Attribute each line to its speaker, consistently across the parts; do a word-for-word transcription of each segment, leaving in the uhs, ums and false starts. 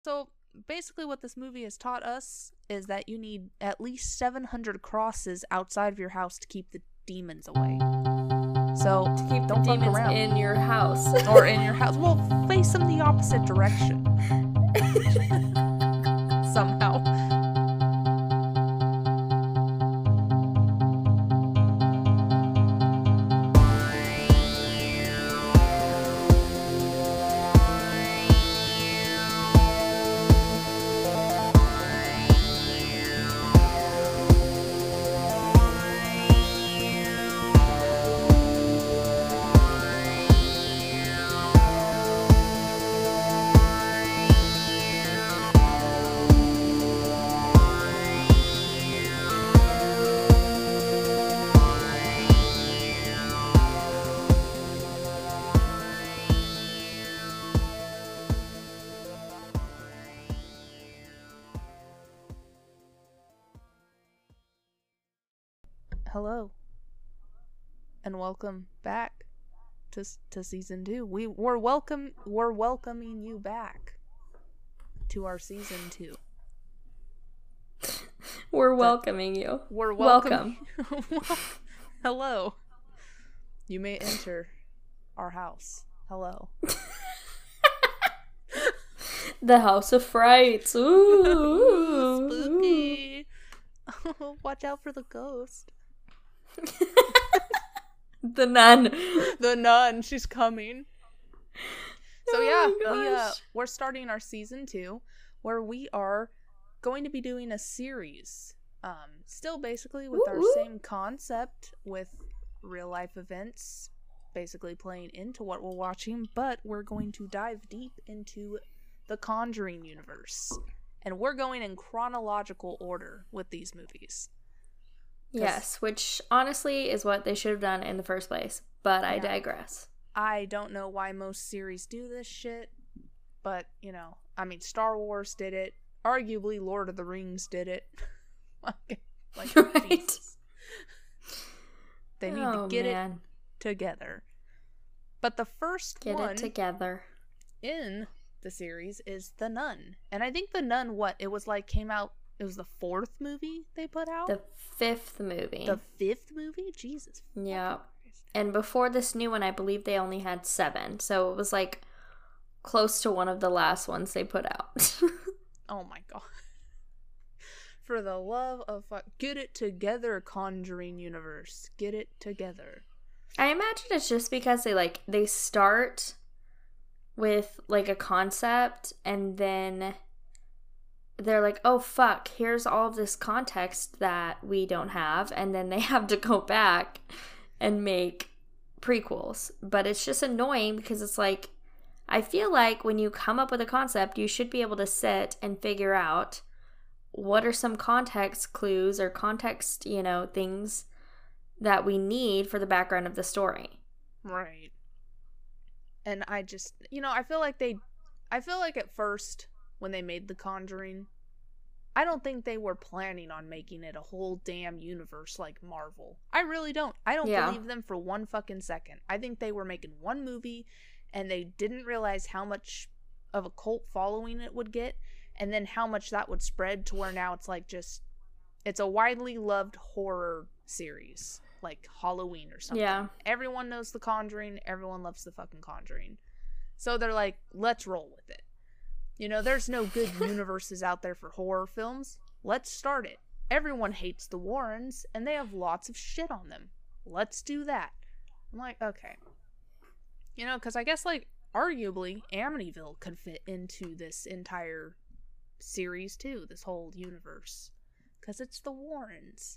Speaker 1: So basically what this movie has taught us is that you need at least seven hundred crosses outside of your house to keep the demons away. So
Speaker 2: To keep the
Speaker 1: don't fuck
Speaker 2: demons
Speaker 1: around.
Speaker 2: in your house.
Speaker 1: Or in your house. Well, face them the opposite direction. Somehow. Hello. And welcome back to to season two. We we're welcome we're welcoming you back to our season two.
Speaker 2: We're welcoming you.
Speaker 1: We're
Speaker 2: welcome.
Speaker 1: welcome. Hello. You may enter our house. Hello.
Speaker 2: The House of Frights. Ooh,
Speaker 1: Spooky. Watch out for the ghost.
Speaker 2: The nun.
Speaker 1: The nun. She's coming. So
Speaker 2: Oh
Speaker 1: yeah,
Speaker 2: my
Speaker 1: we uh
Speaker 2: gosh.
Speaker 1: we're starting our season two, where we are going to be doing a series. Um, still basically with
Speaker 2: Woo
Speaker 1: our
Speaker 2: woo.
Speaker 1: same concept with real life events, basically playing into what we're watching, but we're going to dive deep into the Conjuring universe. And we're going in chronological order with these movies.
Speaker 2: Yes, which honestly is what they should have done in the first place. But I
Speaker 1: Yeah.
Speaker 2: digress.
Speaker 1: I don't know why most series do this shit, but, you know, I mean, Star Wars did it. Arguably, Lord of the Rings did it. like,
Speaker 2: Right?
Speaker 1: Jesus. They need
Speaker 2: Oh,
Speaker 1: to get
Speaker 2: man.
Speaker 1: it together. But the first
Speaker 2: Get
Speaker 1: one
Speaker 2: it together.
Speaker 1: in the series is The Nun. And I think The Nun, what? It was like, came out, it was the fourth movie they put out?
Speaker 2: The fifth movie.
Speaker 1: The fifth movie? Jesus.
Speaker 2: Yeah.
Speaker 1: fucking Christ.
Speaker 2: And before this new one, I believe they only had seven. So it was like close to one of the last ones they put out.
Speaker 1: Oh my god. For the love of fuck. Get it together, Conjuring universe. Get it together.
Speaker 2: I imagine it's just because they like they start with like a concept and then they're like, oh fuck, here's all of this context that we don't have, and then they have to go back and make prequels. But it's just annoying because it's like, I feel like when you come up with a concept, you should be able to sit and figure out what are some context clues or context, you know, things that we need for the background of the story.
Speaker 1: Right. And I just, you know, I feel like they, I feel like at first, when they made The Conjuring, I don't think they were planning on making it a whole damn universe like Marvel. I really don't. I don't
Speaker 2: Yeah.
Speaker 1: believe them for one fucking second. I think they were making one movie, and they didn't realize how much of a cult following it would get, and then how much that would spread to where now it's like just, it's a widely loved horror series, like Halloween or something.
Speaker 2: Yeah.
Speaker 1: Everyone knows The Conjuring, everyone loves The fucking Conjuring. So they're like, let's roll with it. You know, there's no good universes out there for horror films. Let's start it. Everyone hates the Warrens, and they have lots of shit on them. Let's do that. I'm like, okay. You know, because I guess, like, arguably, Amityville could fit into this entire series, too. This whole universe. Because it's the Warrens.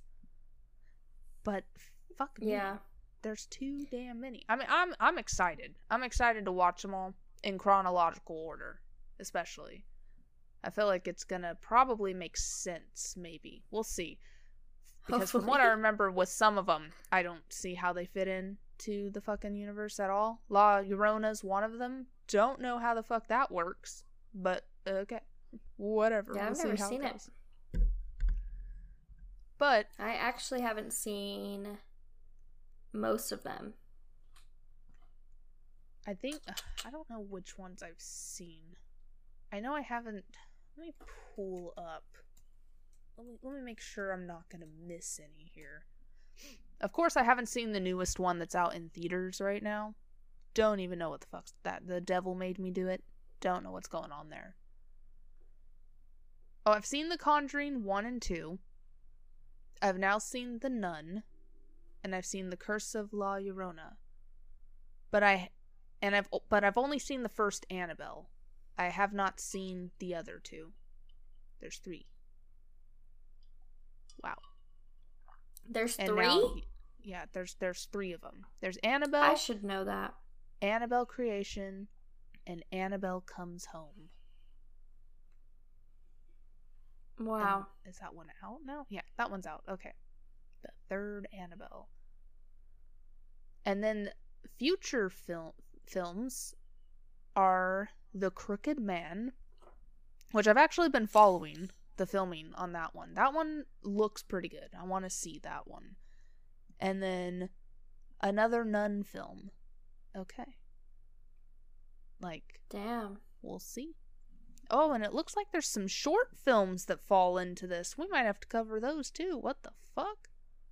Speaker 1: But, fuck me.
Speaker 2: Yeah.
Speaker 1: There's too damn many. I mean, I'm I'm excited. I'm excited to watch them all in chronological order, especially. I feel like it's gonna probably make sense, maybe. We'll see. Because from what I
Speaker 2: Hopefully.
Speaker 1: remember with some of them, I don't see how they fit in to the fucking universe at all. La Llorona's one of them. Don't know how the fuck that works, but okay. Whatever.
Speaker 2: Yeah, I've
Speaker 1: we'll
Speaker 2: never
Speaker 1: see how
Speaker 2: seen
Speaker 1: it
Speaker 2: it.
Speaker 1: goes. But
Speaker 2: I actually haven't seen most of them.
Speaker 1: I think I don't know which ones I've seen. I know I haven't. Let me pull up. Let me, let me make sure I'm not going to miss any here. Of course, I haven't seen the newest one that's out in theaters right now. Don't even know what the fuck's that. The Devil Made Me Do It. Don't know what's going on there. Oh, I've seen The Conjuring one and two. I've now seen The Nun. And I've seen The Curse of La Llorona. But I and I've but I've only seen the first Annabelle. I have not seen the other two. There's three. Wow.
Speaker 2: There's
Speaker 1: and
Speaker 2: three?
Speaker 1: Now, yeah, there's there's three of them. There's Annabelle.
Speaker 2: I should know that.
Speaker 1: Annabelle Creation, and Annabelle Comes Home.
Speaker 2: Wow.
Speaker 1: And is that one out now? Yeah, that one's out. Okay. The third Annabelle. And then future film films are The Crooked Man, which I've actually been following the filming on that one. That one looks pretty good. I want to see that one. And then another nun film. Okay. Like,
Speaker 2: damn.
Speaker 1: We'll see. Oh, and it looks like there's some short films that fall into this. We might have to cover those too. What the fuck?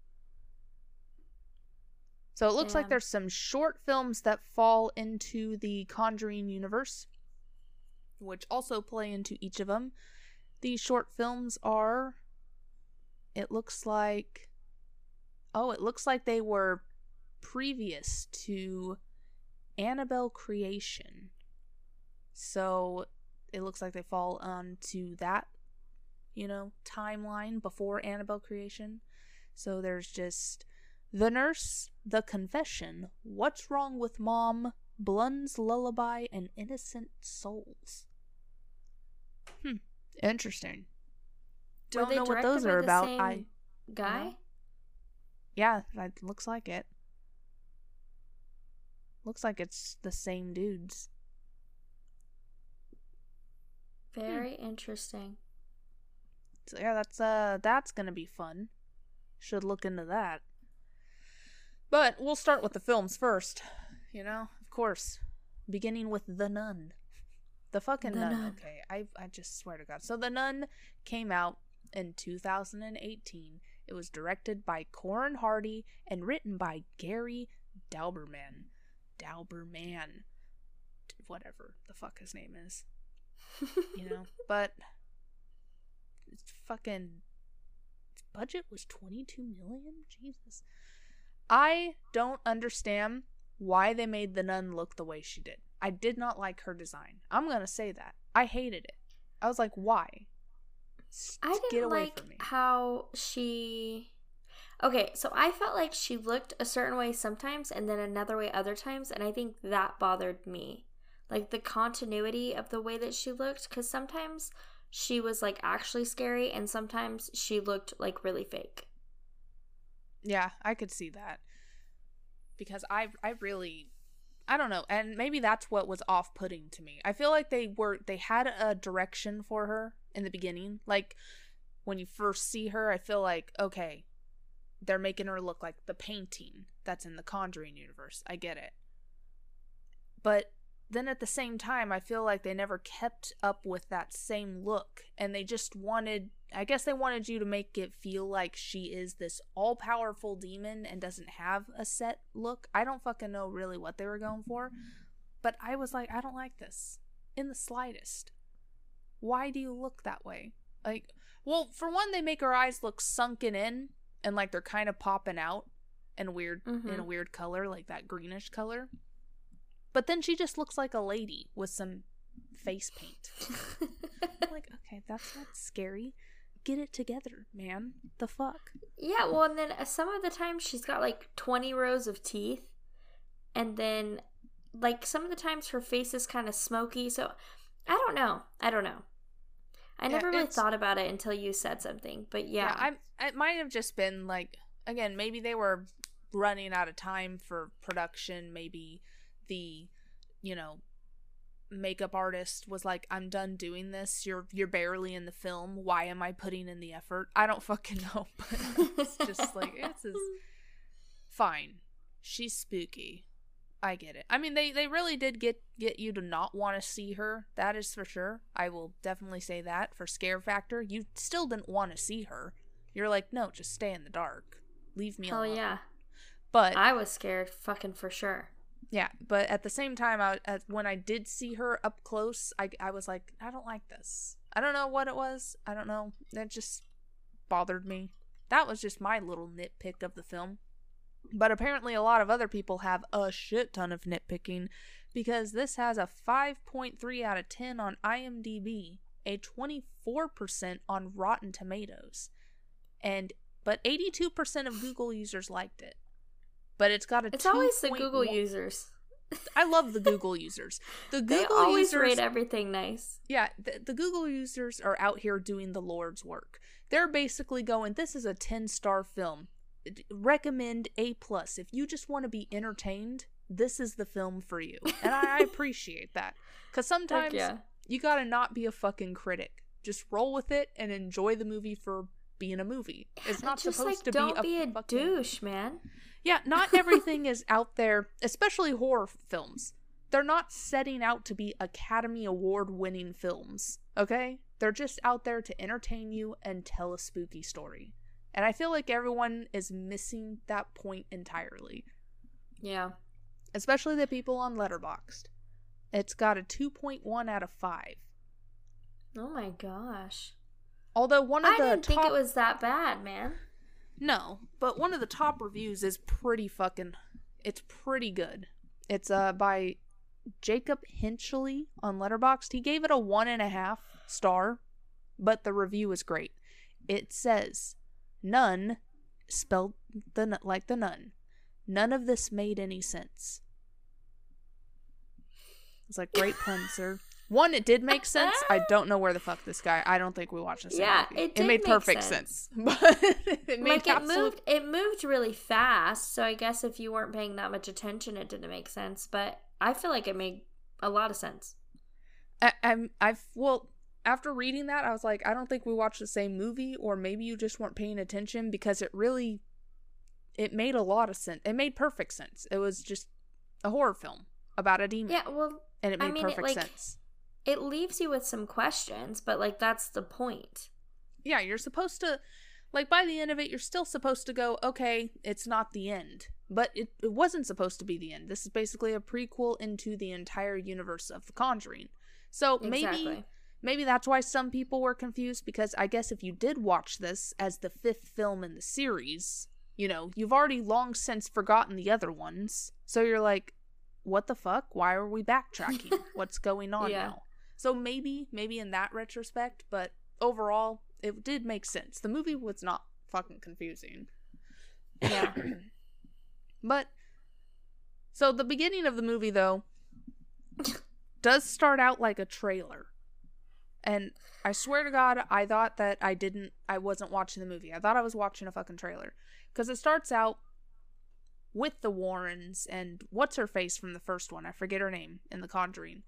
Speaker 1: So it looks
Speaker 2: Damn.
Speaker 1: like there's some short films that fall into the Conjuring universe, which also play into each of them. These short films are, it looks like, oh, it looks like they were previous to Annabelle Creation. So it looks like they fall onto that, you know, timeline before Annabelle Creation. So there's just The Nurse, The Confession, What's Wrong with Mom, Blund's Lullaby, and Innocent Souls. Hmm. Interesting. Don't know what those are about. I
Speaker 2: guy?
Speaker 1: No. Yeah, that looks like it. Looks like it's the same dudes.
Speaker 2: Very hmm. interesting.
Speaker 1: So yeah, that's uh that's gonna be fun. Should look into that. But we'll start with the films first. You know, of course. Beginning with The Nun. The fucking
Speaker 2: the
Speaker 1: Nun.
Speaker 2: nun.
Speaker 1: Okay, I I just swear to God. So The Nun came out in two thousand eighteen. It was directed by Corin Hardy and written by Gary Dauberman. Dauberman. Whatever the fuck his name is. You know, but it's fucking its budget was twenty-two million. Jesus. I don't understand why they made the nun look the way she did. I did not like her design. I'm gonna say that. I hated it. I was like, why?
Speaker 2: I didn't
Speaker 1: Get away
Speaker 2: like
Speaker 1: from me.
Speaker 2: how she... Okay, so I felt like she looked a certain way sometimes and then another way other times, and I think that bothered me. Like the continuity of the way that she looked, because sometimes she was like actually scary and sometimes she looked like really fake.
Speaker 1: Yeah, I could see that. Because I I really I don't know, and maybe that's what was off-putting to me. I feel like they were they had a direction for her in the beginning. Like when you first see her, I feel like, okay, they're making her look like the painting that's in the Conjuring universe. I get it. But then at the same time, I feel like they never kept up with that same look. And they just wanted, I guess they wanted you to make it feel like she is this all-powerful demon and doesn't have a set look. I don't fucking know really what they were going for. But I was like, I don't like this. In the slightest. Why do you look that way? Like, well, for one, they make her eyes look sunken in. And like they're kind of popping out in weird mm-hmm. in a weird color, like that greenish color. But then she just looks like a lady with some face paint. I'm like, okay, that's not scary. Get it together, man. The fuck?
Speaker 2: Yeah, well, and then some of the time she's got like twenty rows of teeth. And then, like, some of the times her face is kind of smoky. So, I don't know. I don't know. I yeah, never really thought about it until you said something. But yeah.
Speaker 1: yeah I, it might have just been like, again, maybe they were running out of time for production. Maybe the, you know, makeup artist was like, I'm done doing this. You're you're barely in the film. Why am I putting in the effort? I don't fucking know. But it's just like, it's is fine. She's spooky. I get it. I mean, they, they really did get, get you to not want to see her. That is for sure. I will definitely say that. For scare factor, you still didn't want to see her. You're like, no, just stay in the dark. Leave me
Speaker 2: Hell
Speaker 1: alone.
Speaker 2: yeah.
Speaker 1: But
Speaker 2: I was scared, fucking for sure.
Speaker 1: Yeah, but at the same time, I, at, when I did see her up close, I, I was like, I don't like this. I don't know what it was. I don't know. That just bothered me. That was just my little nitpick of the film. But apparently a lot of other people have a shit ton of nitpicking, because this has a five point three out of ten on IMDb, a twenty-four percent on Rotten Tomatoes, and but eighty-two percent of Google users liked it. But it's got a
Speaker 2: It's always the
Speaker 1: two point one
Speaker 2: Google users.
Speaker 1: I love the Google users. The Google
Speaker 2: They always
Speaker 1: users
Speaker 2: rate everything nice.
Speaker 1: Yeah, the, the Google users are out here doing the Lord's work. They're basically going, this is a ten-star film. Recommend A plus. If you just want to be entertained, this is the film for you. And I, I appreciate that. Because sometimes
Speaker 2: yeah.
Speaker 1: you gotta not be a fucking critic. Just roll with it and enjoy the movie for being a movie. It's not
Speaker 2: just,
Speaker 1: supposed
Speaker 2: like,
Speaker 1: to
Speaker 2: don't
Speaker 1: be a,
Speaker 2: be a
Speaker 1: fucking...
Speaker 2: douche, man.
Speaker 1: Yeah, not everything is out there, especially horror films. They're not setting out to be Academy Award winning films, okay? They're just out there to entertain you and tell a spooky story. And I feel like everyone is missing that point entirely.
Speaker 2: Yeah.
Speaker 1: Especially the people on Letterboxd. It's got a two point one out of five.
Speaker 2: Oh my gosh.
Speaker 1: Although one of
Speaker 2: I
Speaker 1: the
Speaker 2: didn't
Speaker 1: top...
Speaker 2: think it was that bad, man.
Speaker 1: No, but one of the top reviews is pretty fucking... It's pretty good. It's uh by Jacob Hinchley on Letterboxd. He gave it a one and a half star, but the review is great. It says, none, spelled the like the nun. None of this made any sense. It's like, great pun, sir. One, it did make sense. I don't know where the fuck this guy. I don't think we watched the same
Speaker 2: Yeah,
Speaker 1: movie.
Speaker 2: it did
Speaker 1: It made
Speaker 2: make
Speaker 1: perfect
Speaker 2: sense.
Speaker 1: sense. But it made
Speaker 2: Like, it
Speaker 1: absolute...
Speaker 2: moved, it moved really fast, so I guess if you weren't paying that much attention, it didn't make sense. But I feel like it made a lot of sense.
Speaker 1: I, I'm, I've, well, after reading that, I was like, I don't think we watched the same movie, or maybe you just weren't paying attention, because it really, it made a lot of sense. It made perfect sense. It was just a horror film about a demon.
Speaker 2: Yeah, well,
Speaker 1: and it made
Speaker 2: I mean,
Speaker 1: perfect
Speaker 2: it, like,
Speaker 1: sense.
Speaker 2: It leaves you with some questions, but, like, that's the point.
Speaker 1: Yeah, you're supposed to, like, by the end of it, you're still supposed to go, okay, it's not the end. But it, it wasn't supposed to be the end. This is basically a prequel into the entire universe of The Conjuring. So maybe
Speaker 2: Exactly.
Speaker 1: maybe that's why some people were confused, because I guess if you did watch this as the fifth film in the series, you know, you've already long since forgotten the other ones. So you're like, what the fuck? Why are we backtracking? What's going on
Speaker 2: Yeah.
Speaker 1: now? So maybe, maybe in that retrospect, but overall, it did make sense. The movie was not fucking confusing.
Speaker 2: Yeah.
Speaker 1: But, so the beginning of the movie, though, does start out like a trailer. And I swear to God, I thought that I didn't, I wasn't watching the movie. I thought I was watching a fucking trailer. Because it starts out with the Warrens and what's her face from the first one? I forget her name in The Conjuring.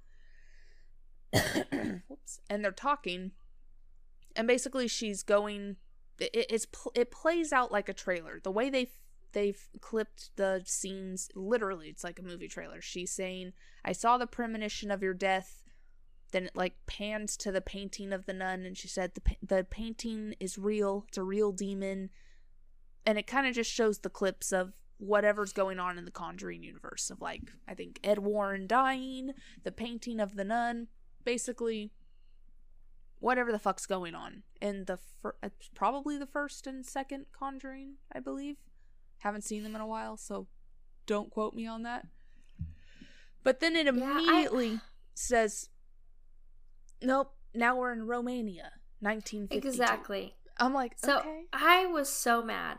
Speaker 1: Whoops. And they're talking. And basically she's going, it, it's, it plays out like a trailer. The way they they've clipped the scenes, literally, it's like a movie trailer. She's saying, I saw the premonition of your death. Then it like pans to the painting of the nun, and she said the the painting is real. It's a real demon. And it kind of just shows the clips of whatever's going on in the Conjuring universe, of like, I think Ed Warren dying, the painting of the nun, basically whatever the fuck's going on in the fir- it's probably the first and second Conjuring, I believe. Haven't seen them in a while, so don't quote me on that. But then it immediately
Speaker 2: yeah, I...
Speaker 1: says, nope, now we're in Romania, nineteen fifty-two.
Speaker 2: Exactly.
Speaker 1: I'm like,
Speaker 2: so
Speaker 1: okay.
Speaker 2: I was so mad.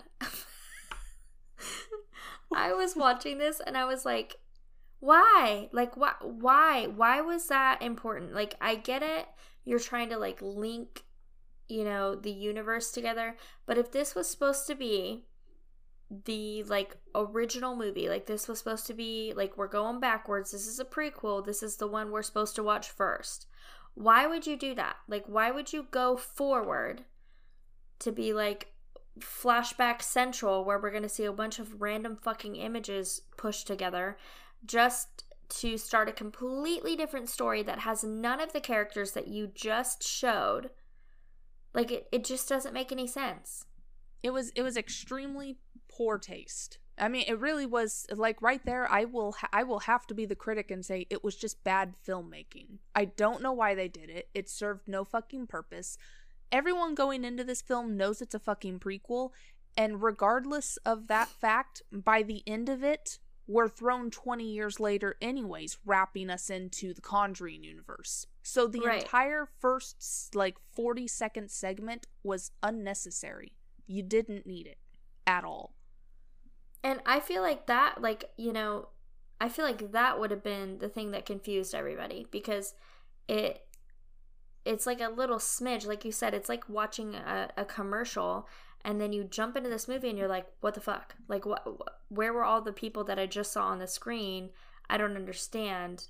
Speaker 2: I was watching this and I was like, why? Like, why? Why? Why was that important? Like, I get it. You're trying to, like, link, you know, the universe together. But if this was supposed to be the, like, original movie, like, this was supposed to be, like, we're going backwards. This is a prequel. This is the one we're supposed to watch first. Why would you do that? Like, why would you go forward to be, like, flashback central, where we're going to see a bunch of random fucking images pushed together, just to start a completely different story that has none of the characters that you just showed. Like, it, it just doesn't make any sense.
Speaker 1: It was it was extremely poor taste. I mean, it really was, like, right there, I will ha- I will have to be the critic and say it was just bad filmmaking. I don't know why they did it. It served no fucking purpose. Everyone going into this film knows it's a fucking prequel, and regardless of that fact, by the end of it, we're thrown twenty years later anyways, wrapping us into the Conjuring universe. So the
Speaker 2: Right.
Speaker 1: entire first, like, forty second segment was unnecessary. You didn't need it at all.
Speaker 2: And I feel like that, like, you know, I feel like that would have been the thing that confused everybody, because it it's like a little smidge, like you said, it's like watching a, a commercial, and then you jump into this movie and you're like, what the fuck? Like, what? Where were all the people that I just saw on the screen? I don't understand.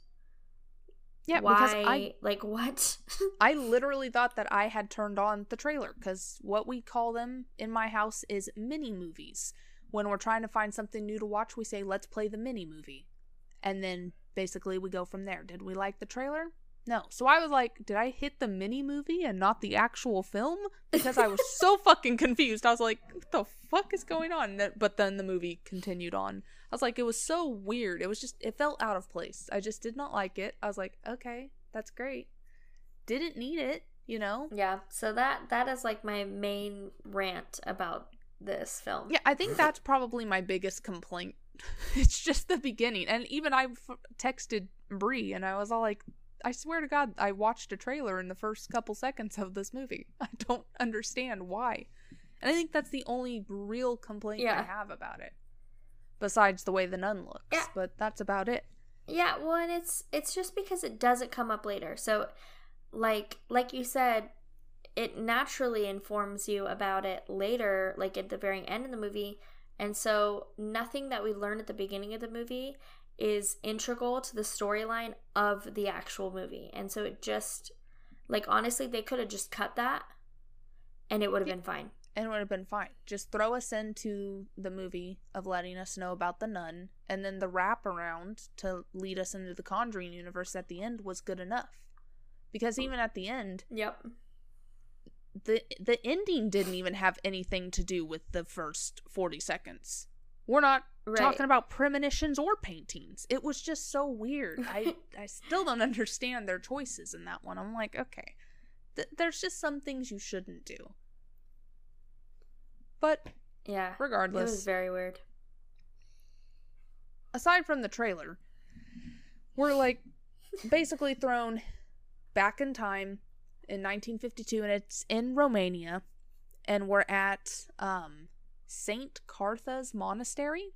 Speaker 1: Yeah,
Speaker 2: Why?
Speaker 1: because I
Speaker 2: Like, what?
Speaker 1: I literally thought that I had turned on the trailer, because what we call them in my house is mini movies. When we're trying to find something new to watch, we say, let's play the mini movie. And then basically we go from there. Did we like the trailer? No. So I was like, did I hit the mini movie and not the actual film? Because I was so fucking confused. I was like, what the fuck is going on? But then the movie continued on. I was like, it was so weird. It was just, it felt out of place. I just did not like it. I was like, okay, that's great. Didn't need it, you know?
Speaker 2: Yeah, so that that is like my main rant about this film.
Speaker 1: Yeah, I think that's probably my biggest complaint. It's just the beginning. And even I f- texted Brie and I was all like, I swear to God, I watched a trailer in the first couple seconds of this movie. I don't understand why. And I think that's the only real complaint
Speaker 2: Yeah.
Speaker 1: I have about it. Besides the way the nun looks.
Speaker 2: Yeah.
Speaker 1: But that's about it.
Speaker 2: Yeah, well, and it's it's just because it doesn't come up later. So, like like you said, it naturally informs you about it later, like at the very end of the movie. And so nothing that we learn at the beginning of the movie is integral to the storyline of the actual movie. And so it just, like, honestly, they could have just cut that and it would have been fine.
Speaker 1: And it would have been fine. Just throw us into the movie of letting us know about the nun, and then the wraparound to lead us into the Conjuring universe at the end was good enough. Because even at the end,
Speaker 2: Yep.
Speaker 1: the the ending didn't even have anything to do with the first forty seconds. We're not
Speaker 2: Right.
Speaker 1: talking about premonitions or paintings. It was just so weird. I I still don't understand their choices in that one. I'm like, okay, th- there's just some things you shouldn't do. But
Speaker 2: Yeah.
Speaker 1: regardless,
Speaker 2: It was very weird.
Speaker 1: aside from the trailer, we're like basically thrown back in time in nineteen fifty-two, and it's in Romania, and we're at um Saint Cartha's monastery,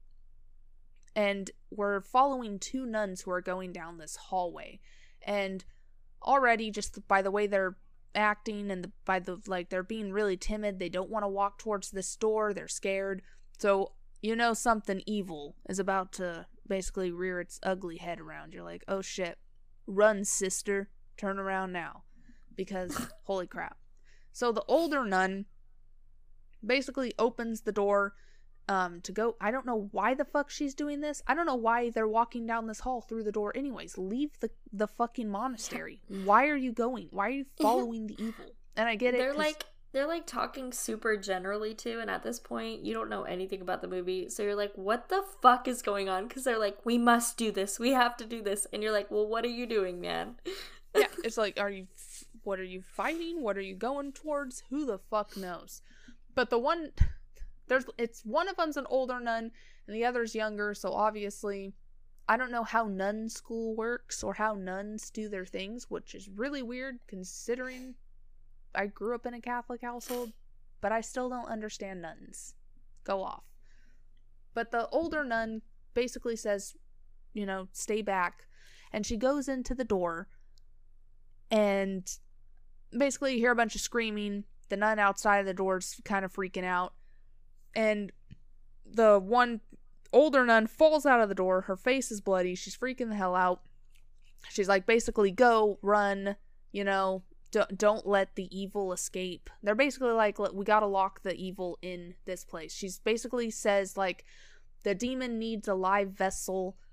Speaker 1: and we're following two nuns who are going down this hallway. And already, just by the way they're acting and the, by the like they're being really timid, they don't want to walk towards this door, they're scared. So you know something evil is about to basically rear its ugly head around. You're like, oh shit, run sister, turn around now, because holy crap. So the older nun basically opens the door um to go. I don't know why the fuck she's doing this. I don't know why they're walking down this hall through the door anyways. Leave the the fucking monastery. Why are you going? Why are you following the evil? And I get it.
Speaker 2: They're
Speaker 1: 'cause-
Speaker 2: like they're like talking super generally too, and at this point you don't know anything about the movie, so you're like, what the fuck is going on? Because they're like, we must do this, we have to do this, and you're like, well, what are you doing, man?
Speaker 1: yeah, it's like, are you what are you fighting? What are you going towards? Who the fuck knows? But the one there's it's one of them's an older nun and the other's younger, so obviously I don't know how nun school works or how nuns do their things, which is really weird considering I grew up in a Catholic household, but I still don't understand nuns. Go off. But the older nun basically says, you know, stay back. And she goes into the door, and basically you hear a bunch of screaming. The nun outside of the door's kind of freaking out. And the one older nun falls out of the door. Her face is bloody. She's freaking the hell out. She's like, basically, go, run, you know, don't, don't let the evil escape. They're basically like, we gotta lock the evil in this place. She's basically says, like, the demon needs a live vessel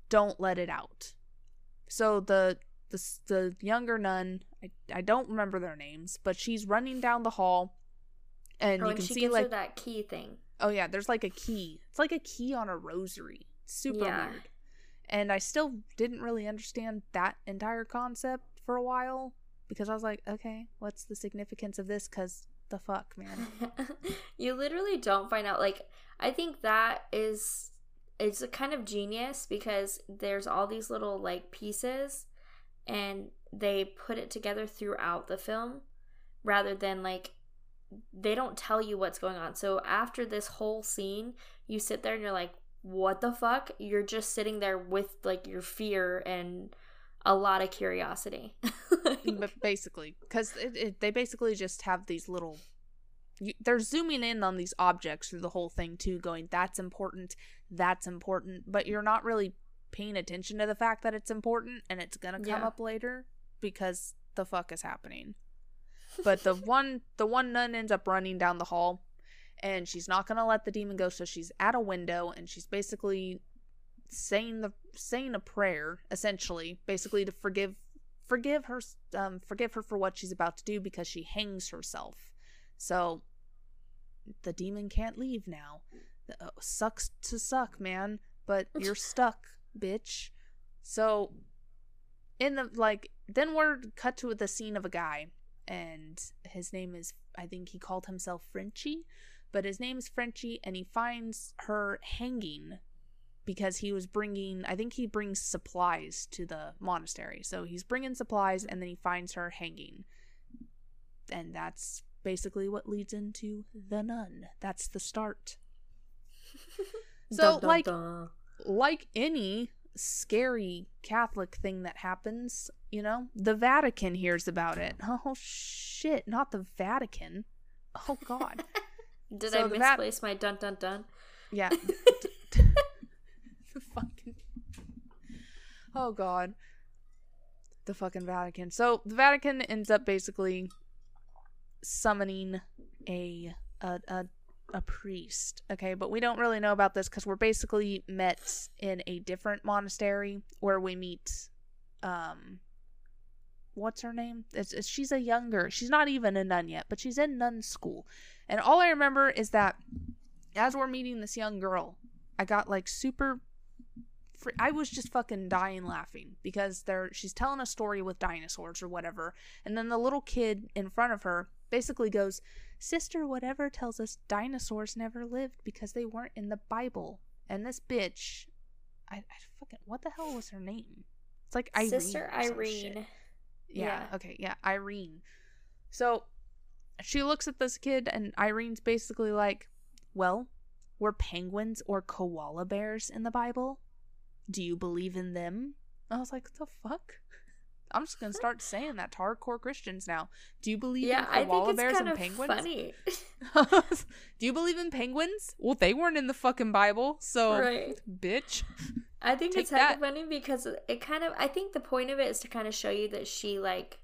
Speaker 1: don't let it out. So the the, the younger nun, I, I don't remember their names, but she's running down the hall, and
Speaker 2: oh,
Speaker 1: you
Speaker 2: and
Speaker 1: can
Speaker 2: she
Speaker 1: see
Speaker 2: gives
Speaker 1: like
Speaker 2: her that key thing.
Speaker 1: oh yeah, there's like a key. It's like a key on a rosary. It's super
Speaker 2: Yeah.
Speaker 1: weird. And I still didn't really understand that entire concept for a while, because I was like, okay, what's the significance of this? Because the fuck, man.
Speaker 2: You literally don't find out. Like, I think that is, it's a kind of genius, because there's all these little like pieces, and they put it together throughout the film, rather than like, they don't tell you what's going on. So after this whole scene, you sit there and you're like, what the fuck? You're just sitting there with like your fear and a lot of curiosity.
Speaker 1: But basically, because it, it, they basically just have these little, you, they're zooming in on these objects through the whole thing too, going, that's important, that's important, but you're not really paying attention to the fact that it's important, and it's gonna come
Speaker 2: Yeah.
Speaker 1: up later, because the fuck is happening. But the one the one nun ends up running down the hall, and she's not gonna let the demon go, so she's at a window, and she's basically saying the saying a prayer, essentially, basically to forgive forgive her um forgive her for what she's about to do, because she hangs herself. So the demon can't leave now. Uh, sucks to suck, man, but you're stuck, bitch. So in the like then we're cut to the scene of a guy, and his name is, I think he called himself Frenchie, but his name is Frenchie, and he finds her hanging because he was bringing, I think he brings supplies to the monastery. So he's bringing supplies, and then he finds her hanging. And that's basically what leads into The Nun. That's the start. So,
Speaker 2: Dun, dun,
Speaker 1: like,
Speaker 2: dun.
Speaker 1: like any scary Catholic thing that happens, you know, the Vatican hears about it. Oh, shit, not the Vatican. Oh, God.
Speaker 2: Did
Speaker 1: So
Speaker 2: I
Speaker 1: the Vat-
Speaker 2: misplace my dun dun dun?
Speaker 1: Yeah. The fucking... Oh, God. The fucking Vatican. So, the Vatican ends up basically summoning a a a, a priest, okay? But we don't really know about this because we're basically met in a different monastery where we meet, um, what's her name? It's, it's, she's a younger, she's not even a nun yet, but she's in nun school. And all I remember is that as we're meeting this young girl, I got like super... Fr- I was just fucking dying laughing because they're she's telling a story with dinosaurs or whatever, and then the little kid in front of her basically goes, "Sister, whatever tells us dinosaurs never lived because they weren't in the Bible." And this bitch, I, I fucking, what the hell was her name? It's like Irene.
Speaker 2: Sister
Speaker 1: or some
Speaker 2: Irene.
Speaker 1: shit. Yeah,
Speaker 2: Yeah.
Speaker 1: okay, yeah, Irene. So she looks at this kid, and Irene's basically like, "Well, were penguins or koala bears in the Bible? Do you believe in them?" I was like, what the fuck? I'm just gonna start saying that to hardcore Christians now. Do you believe
Speaker 2: Yeah,
Speaker 1: in
Speaker 2: I
Speaker 1: koala
Speaker 2: think it's
Speaker 1: bears
Speaker 2: kind
Speaker 1: and
Speaker 2: of
Speaker 1: penguins?
Speaker 2: funny.
Speaker 1: Do you believe in penguins? Well, they weren't in the fucking Bible, so
Speaker 2: Right.
Speaker 1: bitch.
Speaker 2: I think
Speaker 1: Take
Speaker 2: it's kind of
Speaker 1: that.
Speaker 2: funny because it kind of, I think the point of it is to kind of show you that she, like,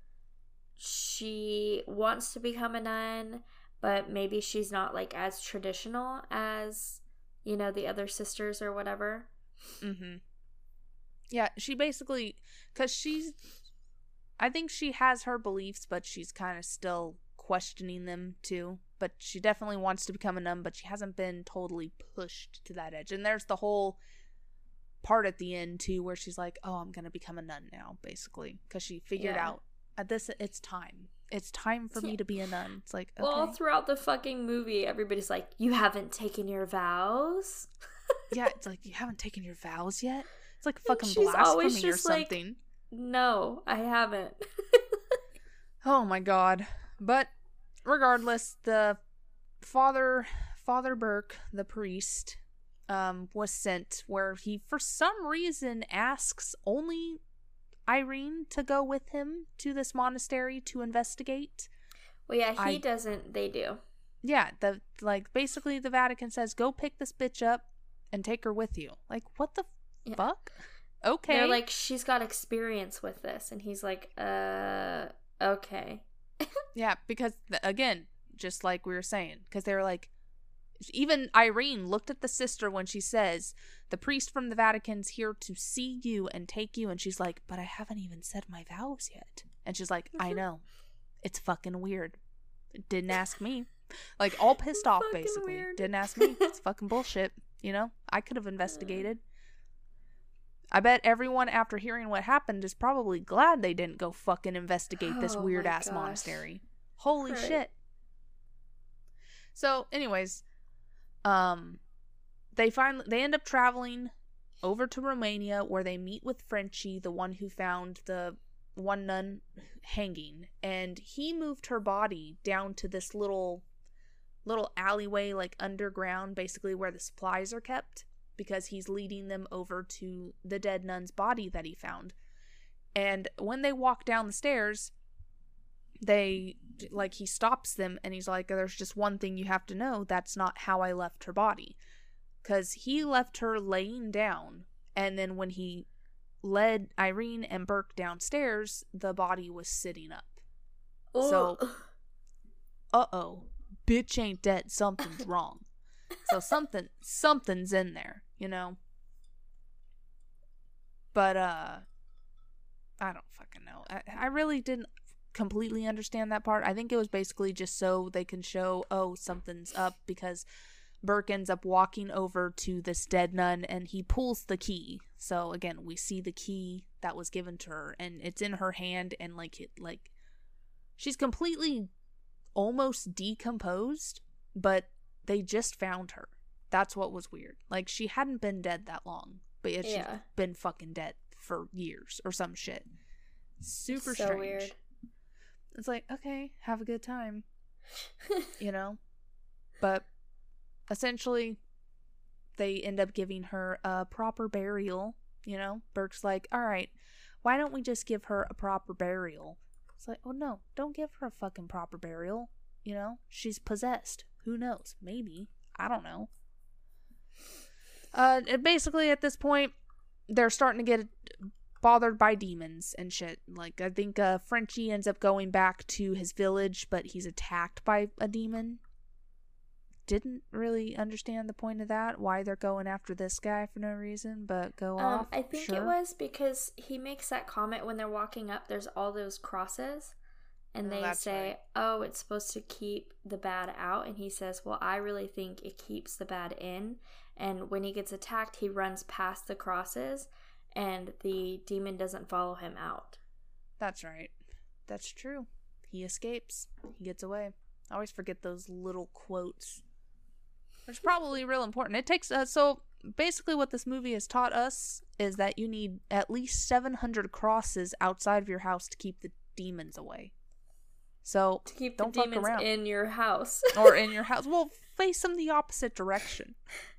Speaker 2: she wants to become a nun, but maybe she's not, like, as traditional as, you know, the other sisters or whatever.
Speaker 1: Mm-hmm. Yeah, she basically, because she's, I think she has her beliefs, but she's kind of still questioning them too. But she definitely wants to become a nun, but she hasn't been totally pushed to that edge. And there's the whole part at the end too where she's like, "Oh, I'm gonna become a nun now," basically, because she figured
Speaker 2: Yeah.
Speaker 1: out at this it's time. It's time for me to be a nun. It's like, okay.
Speaker 2: Well, throughout the fucking movie, everybody's like, "You haven't taken your vows?"
Speaker 1: Yeah, it's like, you haven't taken your vows yet? It's like fucking
Speaker 2: she's always
Speaker 1: blasphemy or
Speaker 2: just like,
Speaker 1: something.
Speaker 2: No, I haven't.
Speaker 1: Oh my god. But regardless, the father Father Burke, the priest, um, was sent where he for some reason asks only Irene to go with him to this monastery to investigate.
Speaker 2: Well, yeah, he
Speaker 1: I-
Speaker 2: doesn't. They do.
Speaker 1: Yeah, the like basically the Vatican says, "Go pick this bitch up and take her with you." Like, what the
Speaker 2: Yeah.
Speaker 1: fuck? Okay.
Speaker 2: They're like, she's got experience with this, and he's like, uh, okay.
Speaker 1: Yeah, because th- again, just like we were saying, because they were like, Even Irene looked at the sister when she says, the priest from the Vatican's here to see you and take you. And she's like, but I haven't even said my vows yet. And she's like, I know. It's fucking weird. Didn't ask me. Like, all pissed off,
Speaker 2: Fucking
Speaker 1: basically.
Speaker 2: weird.
Speaker 1: Didn't ask me. It's fucking bullshit. You know? I could have investigated. I bet everyone, after hearing what happened, is probably glad they didn't go fucking investigate this
Speaker 2: Oh
Speaker 1: weird-ass
Speaker 2: my gosh.
Speaker 1: monastery. Holy
Speaker 2: Right.
Speaker 1: shit. So, anyways... Um, they finally they end up traveling over to Romania, where they meet with Frenchie, the one who found the one nun hanging, and he moved her body down to this little little alleyway, like underground, basically where the supplies are kept, because he's leading them over to the dead nun's body that he found. And when they walk down the stairs, they like he stops them and he's like, there's just one thing you have to know, that's not how I left her body, because he left her laying down, and then when he led Irene and Burke downstairs, the body was sitting up. So uh-oh, bitch ain't dead, something's wrong. So something something's in there, you know. But uh I don't fucking know. I, I really didn't completely understand that part. I think it was basically just so they can show, oh, something's up, because Burke ends up walking over to this dead nun and he pulls the key. So again, we see the key that was given to her and it's in her hand, and like it like she's completely almost decomposed, but they just found her. That's what was weird. Like, she hadn't been dead that long, but yet she's
Speaker 2: Yeah.
Speaker 1: been fucking dead for years or some shit. Super
Speaker 2: so
Speaker 1: strange.
Speaker 2: weird.
Speaker 1: It's like, okay, have a good time, you know? But essentially, they end up giving her a proper burial, you know? Burke's like, all right, why don't we just give her a proper burial? It's like, oh no, don't give her a fucking proper burial, you know? She's possessed. Who knows? Maybe. I don't know. Uh, and basically, at this point, they're starting to get bothered by demons and shit. Like, I think uh, Frenchie ends up going back to his village, but he's attacked by a demon. Didn't really understand the point of that, why they're going after this guy for no reason, but go
Speaker 2: Um,
Speaker 1: off.
Speaker 2: I think
Speaker 1: sure.
Speaker 2: it was because he makes that comment when they're walking up, there's all those crosses, and
Speaker 1: Oh,
Speaker 2: they
Speaker 1: that's
Speaker 2: say,
Speaker 1: right.
Speaker 2: oh, it's supposed to keep the bad out, and he says, well, I really think it keeps the bad in, and when he gets attacked, he runs past the crosses, and the demon doesn't follow him out.
Speaker 1: That's right. That's true. He escapes. He gets away. I always forget those little quotes. Which is probably real important. It takes, uh, so basically what this movie has taught us is that you need at least seven hundred crosses outside of your house to keep the demons away. So,
Speaker 2: To keep
Speaker 1: don't
Speaker 2: the
Speaker 1: fuck
Speaker 2: demons
Speaker 1: around.
Speaker 2: in your house.
Speaker 1: Or in your house. Well, face them the opposite direction.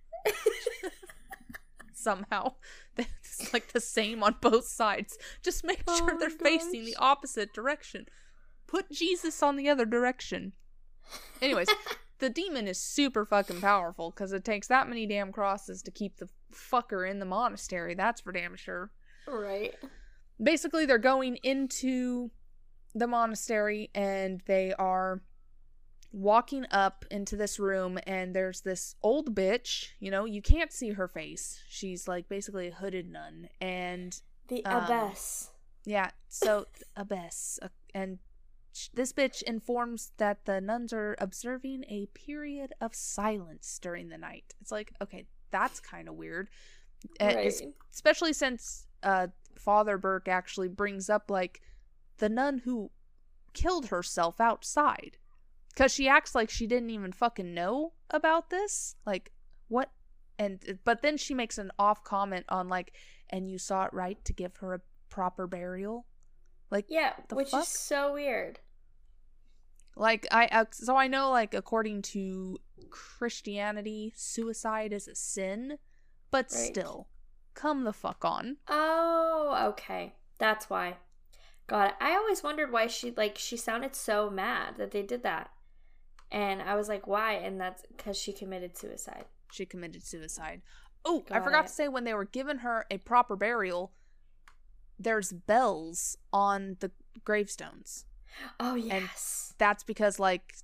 Speaker 1: Somehow. It's like the same on both sides. Just make
Speaker 2: Oh
Speaker 1: sure
Speaker 2: my
Speaker 1: they're facing the
Speaker 2: gosh.
Speaker 1: opposite direction. Put Jesus on the other direction. Anyways, the demon is super fucking powerful because it takes that many damn crosses to keep the fucker in the monastery. That's for damn sure.
Speaker 2: Right.
Speaker 1: Basically, they're going into the monastery and they are walking up into this room, and there's this old bitch. You know, you can't see her face. She's like basically a hooded nun. And
Speaker 2: The
Speaker 1: Um,
Speaker 2: abbess.
Speaker 1: yeah, so abbess. Uh, and sh- this bitch informs that the nuns are observing a period of silence during the night. It's like, okay, that's kind of weird. Uh, it's-
Speaker 2: Right.
Speaker 1: especially since uh, Father Burke actually brings up, like, the nun who killed herself outside. Because she acts like she didn't even fucking know about this. Like, what? And but then she makes an off comment on, like, and you saw it right to give her a proper burial. Like,
Speaker 2: Yeah,
Speaker 1: the
Speaker 2: which
Speaker 1: fuck?
Speaker 2: is so weird.
Speaker 1: Like, I uh, so I know, like, according to Christianity, suicide is a sin, but
Speaker 2: Right.
Speaker 1: still, come the fuck on.
Speaker 2: Oh, okay. That's why. Got it. I always wondered why she, like, she sounded so mad that they did that. And I was like, why? And that's because she committed suicide.
Speaker 1: She committed suicide. Oh, I
Speaker 2: Got
Speaker 1: forgot
Speaker 2: it.
Speaker 1: to say, when they were giving her a proper burial, there's bells on the gravestones.
Speaker 2: Oh, yes.
Speaker 1: That's because, like,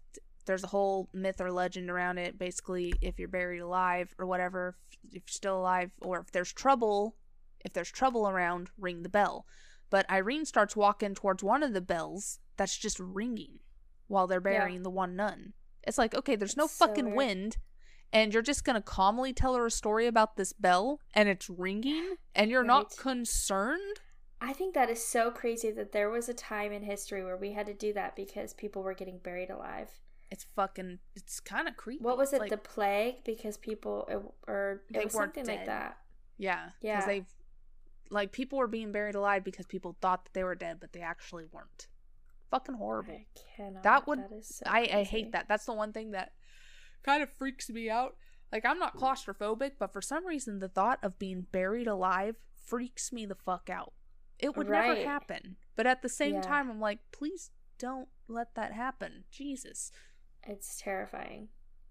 Speaker 1: there's a whole myth or legend around it. Basically, if you're buried alive or whatever, if you're still alive, or if there's trouble, if there's trouble around, ring the bell. But Irene starts walking towards one of the bells that's just ringing while they're burying yeah. the one nun. It's like, okay, there's no it's fucking so wind, and you're just gonna calmly tell her a story about this bell, and it's ringing, and you're right. not concerned?
Speaker 2: I think that is so crazy that there was a time in history where we had to do that because people were getting buried alive.
Speaker 1: It's fucking, it's kind of creepy.
Speaker 2: What was it,
Speaker 1: like,
Speaker 2: the plague? Because people, or it
Speaker 1: they
Speaker 2: was
Speaker 1: weren't
Speaker 2: something
Speaker 1: dead.
Speaker 2: like that.
Speaker 1: Yeah.
Speaker 2: Yeah.
Speaker 1: Because they, like, people were being buried alive because people thought that they were dead, but they actually weren't. Fucking horrible.
Speaker 2: I cannot.
Speaker 1: That would,
Speaker 2: that is so
Speaker 1: I, I hate that. That's the one thing that kind of freaks me out. Like, I'm not claustrophobic, but for some reason, the thought of being buried alive freaks me the fuck out. It would
Speaker 2: right.
Speaker 1: never happen. But at the same
Speaker 2: yeah.
Speaker 1: time, I'm like, please don't let that happen. Jesus.
Speaker 2: It's terrifying.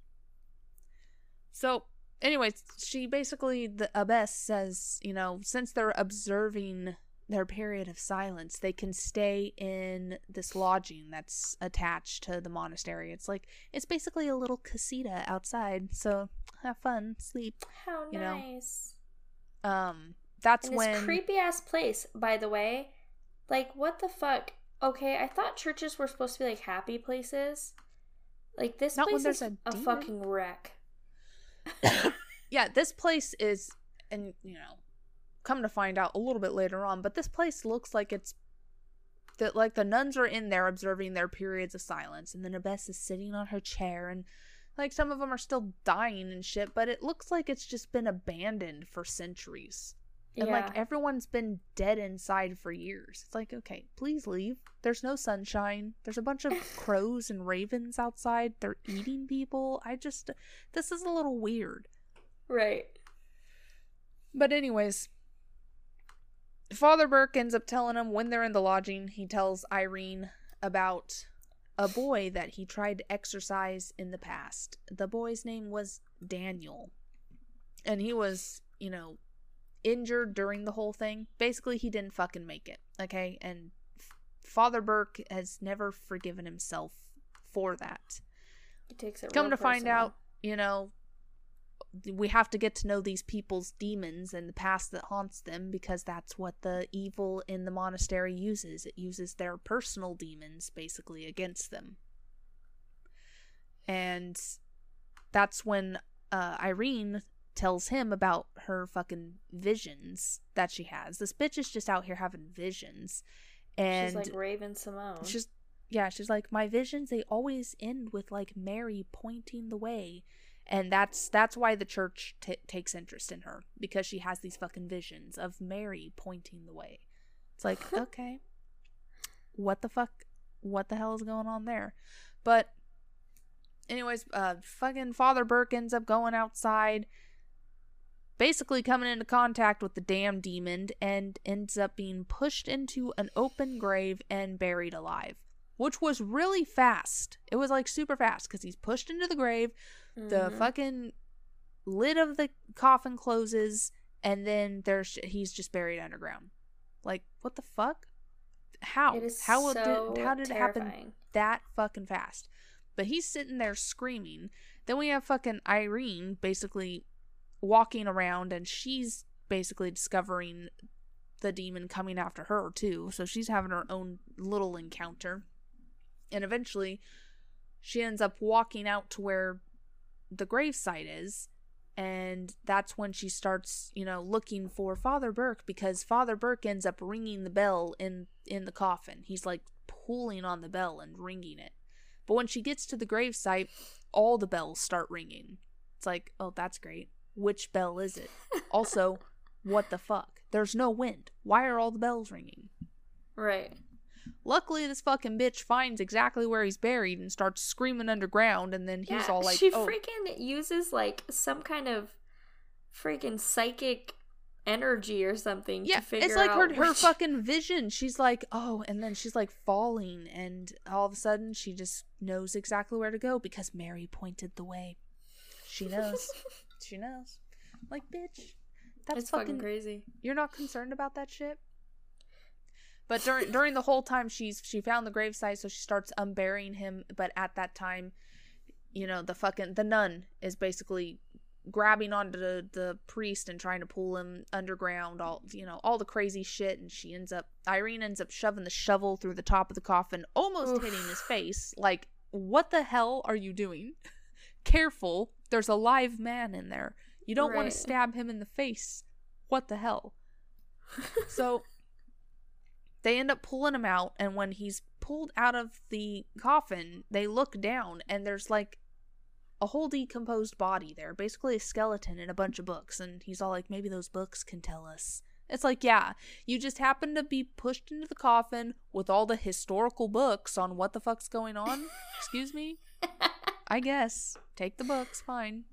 Speaker 1: So, anyways, she basically, the abbess says, you know, since they're observing their period of silence, they can stay in this lodging that's attached to the monastery. It's like, it's basically a little casita outside. So, have fun, sleep.
Speaker 2: How
Speaker 1: you
Speaker 2: nice.
Speaker 1: Know? Um... That's
Speaker 2: in
Speaker 1: when
Speaker 2: this creepy ass place, by the way. Like, what the fuck? Okay, I thought churches were supposed to be like happy places. Like, this
Speaker 1: Not
Speaker 2: place is
Speaker 1: a,
Speaker 2: a fucking wreck.
Speaker 1: Yeah, this place is, and you know, come to find out a little bit later on, but this place looks like it's that like the nuns are in there observing their periods of silence, and the abbess is sitting on her chair, and like some of them are still dying and shit, but it looks like it's just been abandoned for centuries. And, yeah. like, everyone's been dead inside for years. It's like, okay, please leave. There's no sunshine. There's a bunch of crows and ravens outside. They're eating people. I just... This is a little weird.
Speaker 2: Right.
Speaker 1: But anyways, Father Burke ends up telling him when they're in the lodging, he tells Irene about a boy that he tried to exorcise in the past. The boy's name was Daniel. And he was, you know... injured during the whole thing. Basically, he didn't fucking make it, okay? And F- Father Burke has never forgiven himself for that.
Speaker 2: He takes it
Speaker 1: Come
Speaker 2: real
Speaker 1: to
Speaker 2: personal.
Speaker 1: find out, you know, we have to get to know these people's demons and the past that haunts them, because that's what the evil in the monastery uses. It uses their personal demons, basically, against them. And that's when uh, Irene tells him about her fucking visions that she has. This bitch is just out here having visions. And
Speaker 2: she's like Raven Simone.
Speaker 1: She's, yeah, she's like, my visions, they always end with like Mary pointing the way. And that's that's why the church t- takes interest in her, because she has these fucking visions of Mary pointing the way. It's like, okay, what the fuck? What the hell is going on there? But anyways, uh, fucking Father Burke ends up going outside, basically coming into contact with the damn demon, and ends up being pushed into an open grave and buried alive, which was really fast. It was like super fast, because he's pushed into the grave, mm-hmm. the fucking lid of the coffin closes, and then there's he's just buried underground. Like, what the fuck? How?
Speaker 2: It is
Speaker 1: how
Speaker 2: so
Speaker 1: did how did
Speaker 2: terrifying.
Speaker 1: it happen that fucking fast? But he's sitting there screaming. Then we have fucking Irene basically walking around, and she's basically discovering the demon coming after her too. So she's having her own little encounter. And eventually she ends up walking out to where the gravesite is, and that's when she starts, you know, looking for Father Burke, because Father Burke ends up ringing the bell in in the coffin. He's like pulling on the bell and ringing it. But when she gets to the gravesite, all the bells start ringing. It's like, oh, that's great. Which bell is it? Also, what the fuck? There's no wind. Why are all the bells ringing?
Speaker 2: Right.
Speaker 1: Luckily, this fucking bitch finds exactly where he's buried and starts screaming underground, and then he's
Speaker 2: yeah,
Speaker 1: all like,
Speaker 2: she
Speaker 1: oh.
Speaker 2: freaking uses like some kind of freaking psychic energy or something
Speaker 1: Yeah,
Speaker 2: to figure
Speaker 1: it's like
Speaker 2: out
Speaker 1: her
Speaker 2: which...
Speaker 1: her fucking vision. She's like, oh, and then she's like falling, and all of a sudden she just knows exactly where to go because Mary pointed the way. She knows. She knows. Like, bitch, that's
Speaker 2: it's
Speaker 1: fucking,
Speaker 2: fucking crazy.
Speaker 1: You're not concerned about that shit? But during during the whole time, she's she found the gravesite, so she starts unburying him. But at that time, you know, the fucking, the nun is basically grabbing onto the, the priest and trying to pull him underground, all, you know, all the crazy shit, and she ends up, Irene ends up shoving the shovel through the top of the coffin, almost Oof. hitting his face. Like, what the hell are you doing? Careful, there's a live man in there. You don't right. want to stab him in the face. What the hell? So, they end up pulling him out, and when he's pulled out of the coffin, they look down, and there's like a whole decomposed body there, basically a skeleton and a bunch of books, and he's all like, maybe those books can tell us. It's like, yeah, you just happen to be pushed into the coffin with all the historical books on what the fuck's going on. Excuse me? I guess. Take the books, fine.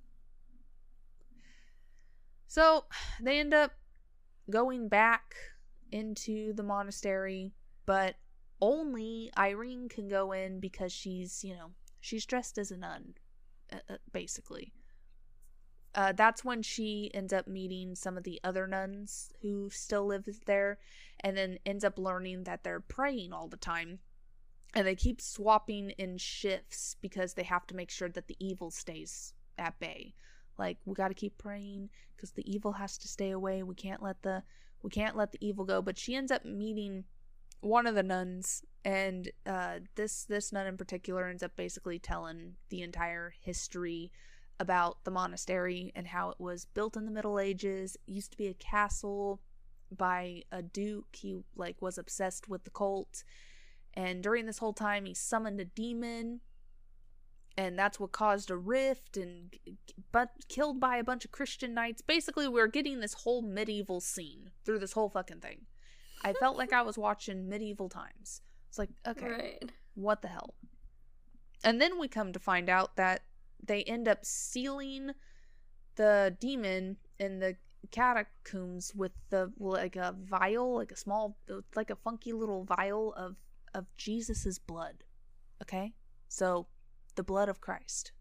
Speaker 1: So, they end up going back into the monastery, but only Irene can go in because she's, you know, she's dressed as a nun. Uh, basically. Uh, that's when she ends up meeting some of the other nuns who still live there, and then ends up learning that they're praying all the time. And they keep swapping in shifts because they have to make sure that the evil stays at bay. Like, we gotta keep praying because the evil has to stay away. We can't let the we can't let the evil go. But she ends up meeting one of the nuns, and uh, this this nun in particular ends up basically telling the entire history about the monastery and how it was built in the Middle Ages. It used to be a castle by a duke. He like was obsessed with the cult, and during this whole time he summoned a demon, and that's what caused a rift and but killed by a bunch of Christian knights. Basically, we're getting this whole medieval scene through this whole fucking thing. I felt like I was watching medieval times. It's like, okay, right. What the hell? And then we come to find out that they end up sealing the demon in the catacombs with the like a vial, like a small, like a funky little vial of of Jesus's blood. Okay, so the blood of Christ.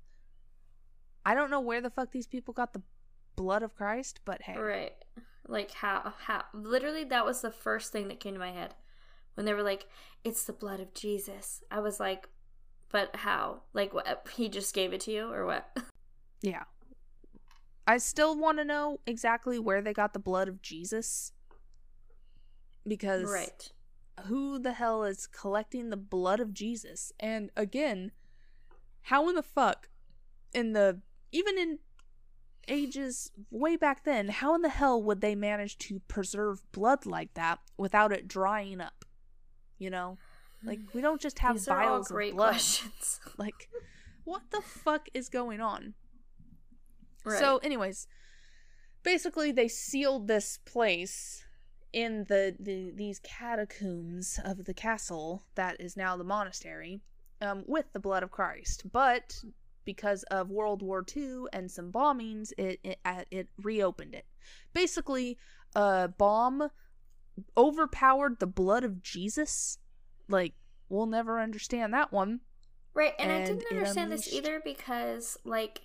Speaker 1: I don't know where the fuck these people got the blood of Christ, but hey,
Speaker 2: right. Like, how, how, literally, that was the first thing that came to my head. When they were like, it's the blood of Jesus. I was like, but how? Like, what? He just gave it to you, or what?
Speaker 1: Yeah. I still want to know exactly where they got the blood of Jesus. Because
Speaker 2: right.
Speaker 1: Who the hell is collecting the blood of Jesus? And again, how in the fuck, in the, even in ages way back then, how in the hell would they manage to preserve blood like that without it drying up? You know, like, we don't just have
Speaker 2: These
Speaker 1: vials
Speaker 2: are all great
Speaker 1: of blood.
Speaker 2: Questions.
Speaker 1: Like, what the fuck is going on?
Speaker 2: Right.
Speaker 1: So, anyways, basically they sealed this place in the, the these catacombs of the castle that is now the monastery, um, with the blood of Christ, but because of World War Two and some bombings, it, it it reopened it. Basically, a bomb overpowered the blood of Jesus. Like, we'll never understand that one.
Speaker 2: Right, and, and I didn't understand this either because, like,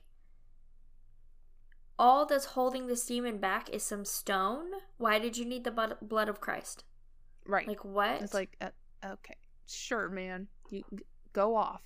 Speaker 2: all that's holding this demon back is some stone. Why did you need the blood of Christ?
Speaker 1: Right.
Speaker 2: Like, what?
Speaker 1: It's like, uh, okay, sure, man. You g- go off.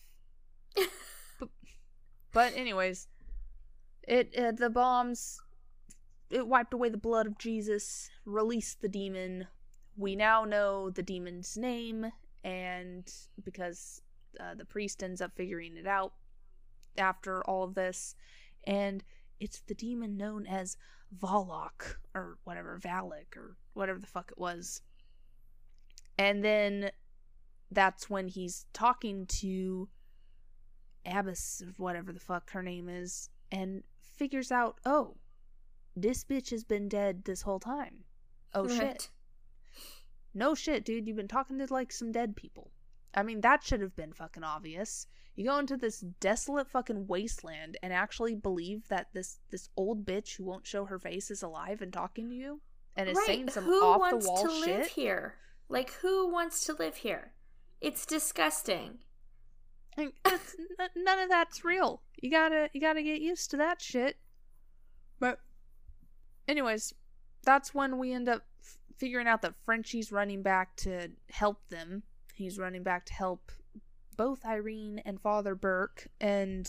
Speaker 1: But anyways, it uh, the bombs, it wiped away the blood of Jesus, released the demon. We now know the demon's name, and because uh, the priest ends up figuring it out after all of this, and it's the demon known as Volok, or whatever, Valak, or whatever the fuck it was. And then that's when he's talking to Abbess, whatever the fuck her name is, and figures out, oh, this bitch has been dead this whole time. Oh, right. Shit. No shit, dude, you've been talking to, like, some dead people. I mean, that should have been fucking obvious. You go into this desolate fucking wasteland and actually believe that this, this old bitch who won't show her face is alive and talking to you? And is
Speaker 2: right.
Speaker 1: saying some
Speaker 2: who
Speaker 1: off-the-wall shit?
Speaker 2: Who wants to live here? Like, who wants to live here? It's disgusting.
Speaker 1: It's, none of that's real. You gotta, you gotta get used to that shit. But, anyways, that's when we end up f- figuring out that Frenchie's running back to help them. He's running back to help both Irene and Father Burke, and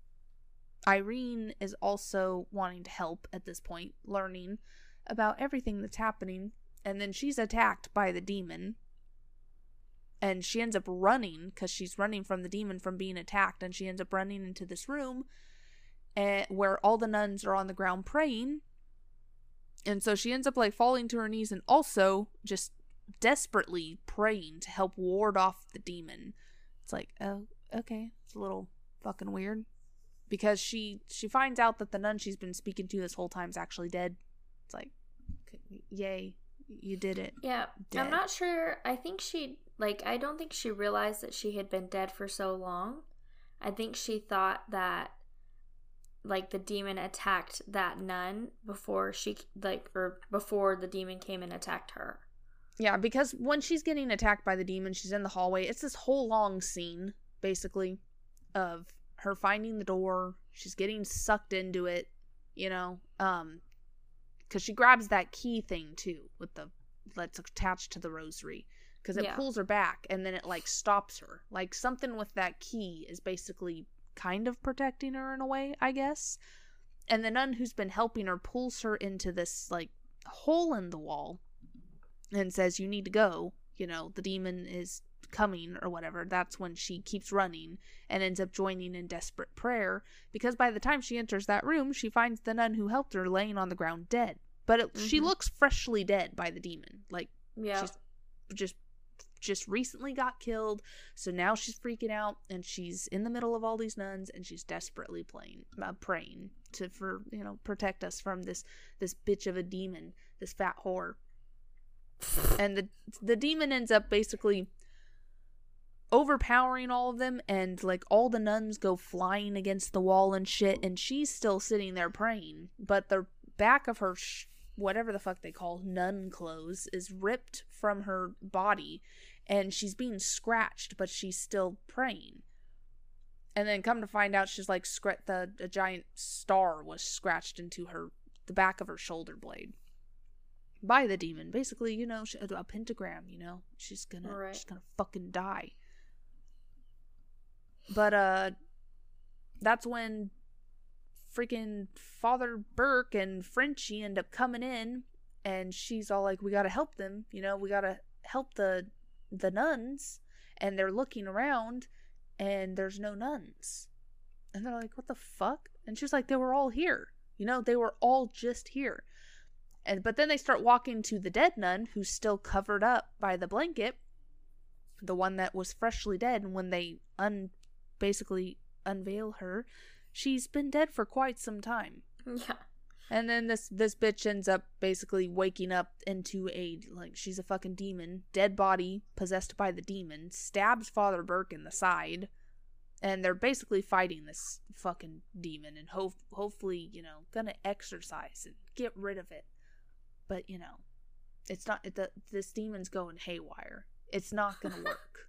Speaker 1: Irene is also wanting to help at this point, learning about everything that's happening, and then she's attacked by the demon, and she ends up running, because she's running from the demon from being attacked, and she ends up running into this room and, where all the nuns are on the ground praying, and so she ends up like falling to her knees and also just desperately praying to help ward off the demon. It's like, oh, okay, it's a little fucking weird. Because she she finds out that the nun she's been speaking to this whole time is actually dead. It's like, yay, you did it.
Speaker 2: Yeah,
Speaker 1: Dead.
Speaker 2: I'm not sure. I think she, like, I don't think she realized that she had been dead for so long. I think she thought that, like, the demon attacked that nun before she, like, or before the demon came and attacked her.
Speaker 1: Yeah, because when she's getting attacked by the demon, she's in the hallway. It's this whole long scene, basically, of her finding the door, she's getting sucked into it, you know, um, because she grabs that key thing too, with the, that's attached to the rosary, because it yeah. pulls her back, and then it, like, stops her. Like, something with that key is basically kind of protecting her in a way, I guess. And the nun who's been helping her pulls her into this, like, hole in the wall, and says, you need to go, you know, the demon is coming or whatever. That's when she keeps running and ends up joining in desperate prayer, because by the time she enters that room, she finds the nun who helped her laying on the ground dead. But it, mm-hmm. she looks freshly dead by the demon. Like, yeah. she's just just recently got killed, so now she's freaking out, and she's in the middle of all these nuns, and she's desperately playing, uh, praying to for you know protect us from this this bitch of a demon, this fat whore. And the the demon ends up basically overpowering all of them, and like all the nuns go flying against the wall and shit, and she's still sitting there praying, but the back of her sh- whatever the fuck they call nun clothes is ripped from her body, and she's being scratched, but she's still praying. And then come to find out, she's like scr- the a giant star was scratched into her the back of her shoulder blade by the demon. Basically, you know, a pentagram, you know, she's gonna right. she's gonna fucking die. But, uh, that's when freaking Father Burke and Frenchie end up coming in, and she's all like, we gotta help them, you know, we gotta help the, the nuns, and they're looking around, and there's no nuns. And they're like, what the fuck? And she's like, they were all here, you know, they were all just here. And, but then they start walking to the dead nun, who's still covered up by the blanket, the one that was freshly dead, and when they un basically unveil her, she's been dead for quite some time.
Speaker 2: Yeah.
Speaker 1: And then this this bitch ends up basically waking up into a, like, she's a fucking demon, dead body possessed by the demon, stabs Father Burke in the side, and they're basically fighting this fucking demon, and ho- hopefully, you know, gonna exorcise and get rid of it. But, you know, it's not, it, the, this demon's going haywire. It's not gonna work.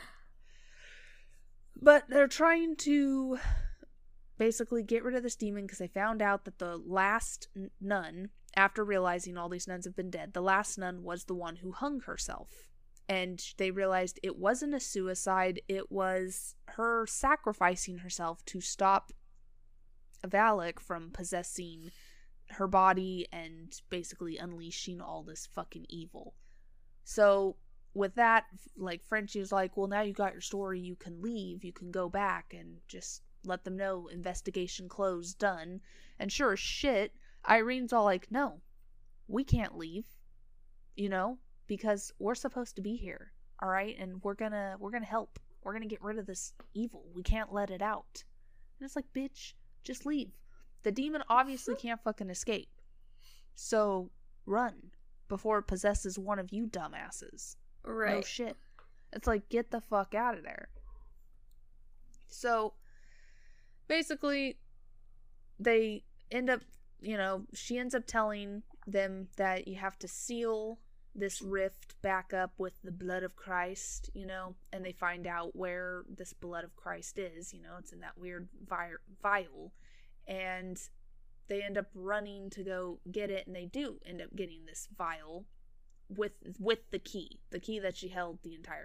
Speaker 1: But they're trying to basically get rid of this demon, because they found out that the last n- nun, after realizing all these nuns have been dead, the last nun was the one who hung herself. And they realized it wasn't a suicide, it was her sacrificing herself to stop Valak from possessing her body and basically unleashing all this fucking evil. So with that, like, Frenchie was like, well, now you got your story, you can leave, you can go back and just let them know, investigation closed, done. And sure as shit, Irene's all like, no, we can't leave, you know, because we're supposed to be here, all right, and we're gonna we're gonna help, we're gonna get rid of this evil, we can't let it out. And it's like, bitch, just leave. The demon obviously can't fucking escape, so run before it possesses one of you dumbasses.
Speaker 2: Right.
Speaker 1: No shit. It's like, get the fuck out of there. So, basically, they end up, you know, she ends up telling them that you have to seal this rift back up with the blood of Christ, you know, and they find out where this blood of Christ is, you know, it's in that weird vi- vial, and they end up running to go get it, and they do end up getting this vial with with the key, the key that she held the entire time.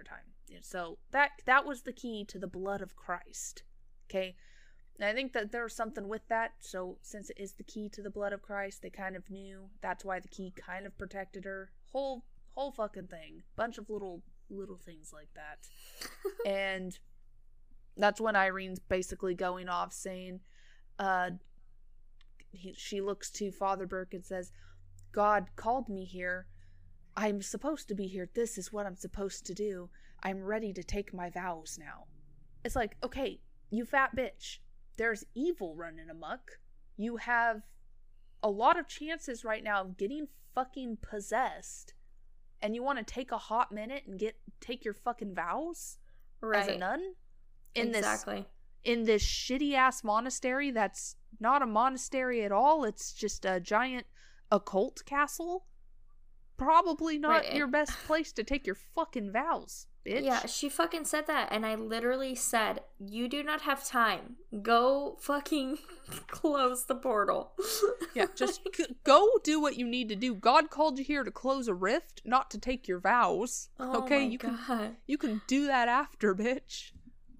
Speaker 1: So that that was the key to the blood of Christ. Okay? And I think that there was something with that. So since it is the key to the blood of Christ, they kind of knew that's why the key kind of protected her. Whole whole fucking thing. Bunch of little little things like that. And that's when Irene's basically going off saying, uh, he, she looks to Father Burke and says, God called me here. I'm supposed to be here. This is what I'm supposed to do. I'm ready to take my vows now. It's like, okay, you fat bitch. There's evil running amok. You have a lot of chances right now of getting fucking possessed. And you want to take a hot minute and get take your fucking vows? Right. As a nun? In exactly. This, in this shitty ass monastery that's not a monastery at all. It's just a giant occult castle. Probably not right. your best place to take your fucking vows, bitch.
Speaker 2: Yeah, she fucking said that, and I literally said, you do not have time. Go fucking close the portal.
Speaker 1: Yeah, just c- go do what you need to do. God called you here to close a rift, not to take your vows.
Speaker 2: Oh
Speaker 1: okay,
Speaker 2: my
Speaker 1: you
Speaker 2: God.
Speaker 1: can you can do that after, bitch.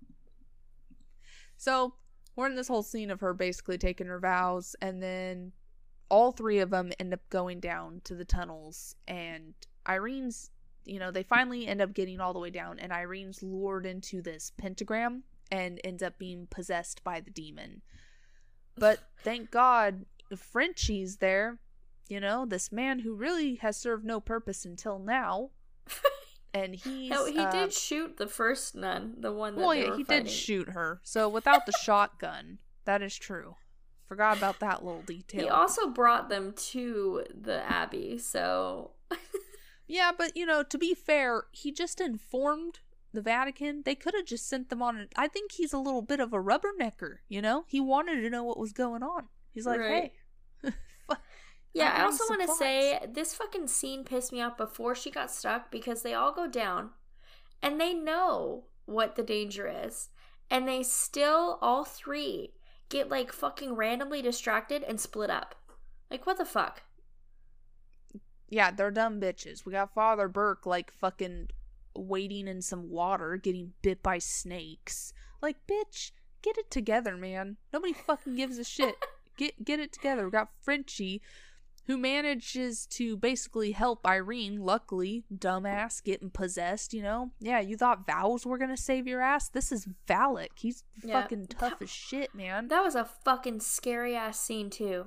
Speaker 1: So, we're in this whole scene of her basically taking her vows, and then all three of them end up going down to the tunnels, and Irene's, you know, they finally end up getting all the way down, and Irene's lured into this pentagram and ends up being possessed by the demon. But thank God, Frenchie's there, you know, this man who really has served no purpose until now. And he's
Speaker 2: no, he
Speaker 1: uh,
Speaker 2: did shoot the first nun, the one that
Speaker 1: well,
Speaker 2: they
Speaker 1: yeah,
Speaker 2: were
Speaker 1: he
Speaker 2: fighting.
Speaker 1: did shoot her. So without the shotgun, that is true. Forgot about that little detail.
Speaker 2: He also brought them to the abbey, so
Speaker 1: yeah, but you know, to be fair, he just informed the Vatican. They could have just sent them on. A, I think he's a little bit of a rubbernecker. You know, he wanted to know what was going on. He's like, right. hey.
Speaker 2: Yeah, I also want to say, this fucking scene pissed me off before she got stuck, because they all go down, and they know what the danger is, and they still, all three, get, like, fucking randomly distracted and split up. Like, what the fuck?
Speaker 1: Yeah, they're dumb bitches. We got Father Burke, like, fucking wading in some water, getting bit by snakes. Like, bitch, get it together, man. Nobody fucking gives a shit. Get, get it together. We got Frenchie, who manages to basically help Irene, luckily, dumbass, getting possessed, you know? Yeah, you thought vows were gonna save your ass? This is Valak. He's yeah. fucking tough that, as shit, man.
Speaker 2: That was a fucking scary-ass scene, too.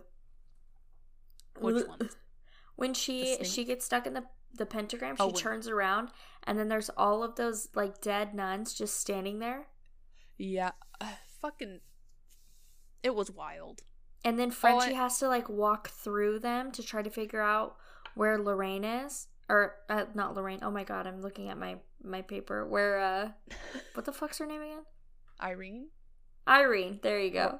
Speaker 1: Which one?
Speaker 2: When she she gets stuck in the, the pentagram, she oh, turns around, and then there's all of those, like, dead nuns just standing there.
Speaker 1: Yeah. Uh, fucking... It was wild.
Speaker 2: And then Frenchie oh, I... has to, like, walk through them to try to figure out where Lorraine is. Or, uh, not Lorraine. Oh, my God. I'm looking at my, my paper. Where, uh... what the fuck's her name again?
Speaker 1: Irene?
Speaker 2: Irene. There you go.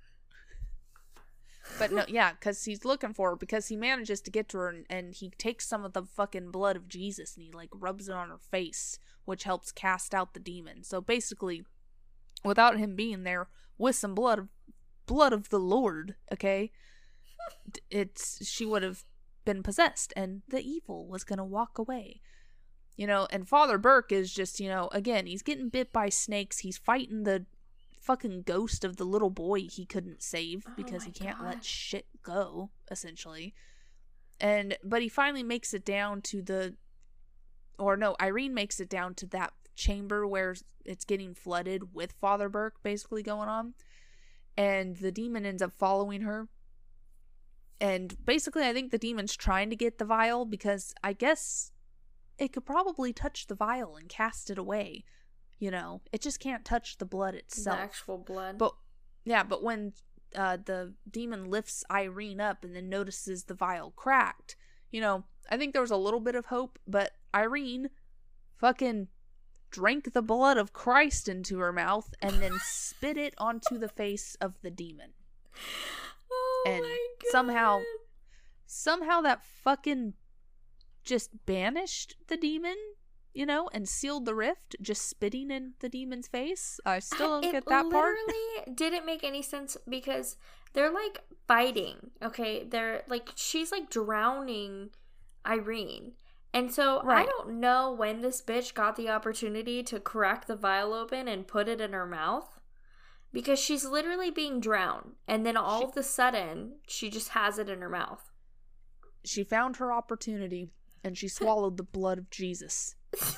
Speaker 1: But, no, yeah, because he's looking for her. Because he manages to get to her, and, and he takes some of the fucking blood of Jesus, and he, like, rubs it on her face, which helps cast out the demon. So, basically, without him being there, with some blood of blood of the Lord, okay, it's she would have been possessed, and the evil was gonna walk away, you know. And Father Burke is just, you know, again, he's getting bit by snakes. He's fighting the fucking ghost of the little boy he couldn't save because oh he can't God. let shit go, essentially. And but he finally makes it down to the, or no, Irene makes it down to that chamber where it's getting flooded with Father Burke basically going on. And the demon ends up following her. And basically, I think the demon's trying to get the vial because I guess it could probably touch the vial and cast it away. You know, it just can't touch the blood itself.
Speaker 2: The actual blood.
Speaker 1: But, yeah, but when uh, the demon lifts Irene up and then notices the vial cracked, you know, I think there was a little bit of hope. But Irene fucking drank the blood of Christ into her mouth and then spit it onto the face of the demon.
Speaker 2: Oh
Speaker 1: and
Speaker 2: my God.
Speaker 1: somehow somehow that fucking just banished the demon, you know, and sealed the rift, just spitting in the demon's face. I still don't
Speaker 2: it
Speaker 1: get that part.
Speaker 2: It literally didn't make any sense because they're like fighting, okay? They're like, she's like drowning Irene. And so
Speaker 1: Right.
Speaker 2: I don't know when this bitch got the opportunity to crack the vial open and put it in her mouth. Because she's literally being drowned. And then all
Speaker 1: She-
Speaker 2: of a sudden, she just has it in her mouth.
Speaker 1: She found her opportunity and she swallowed the blood of Jesus.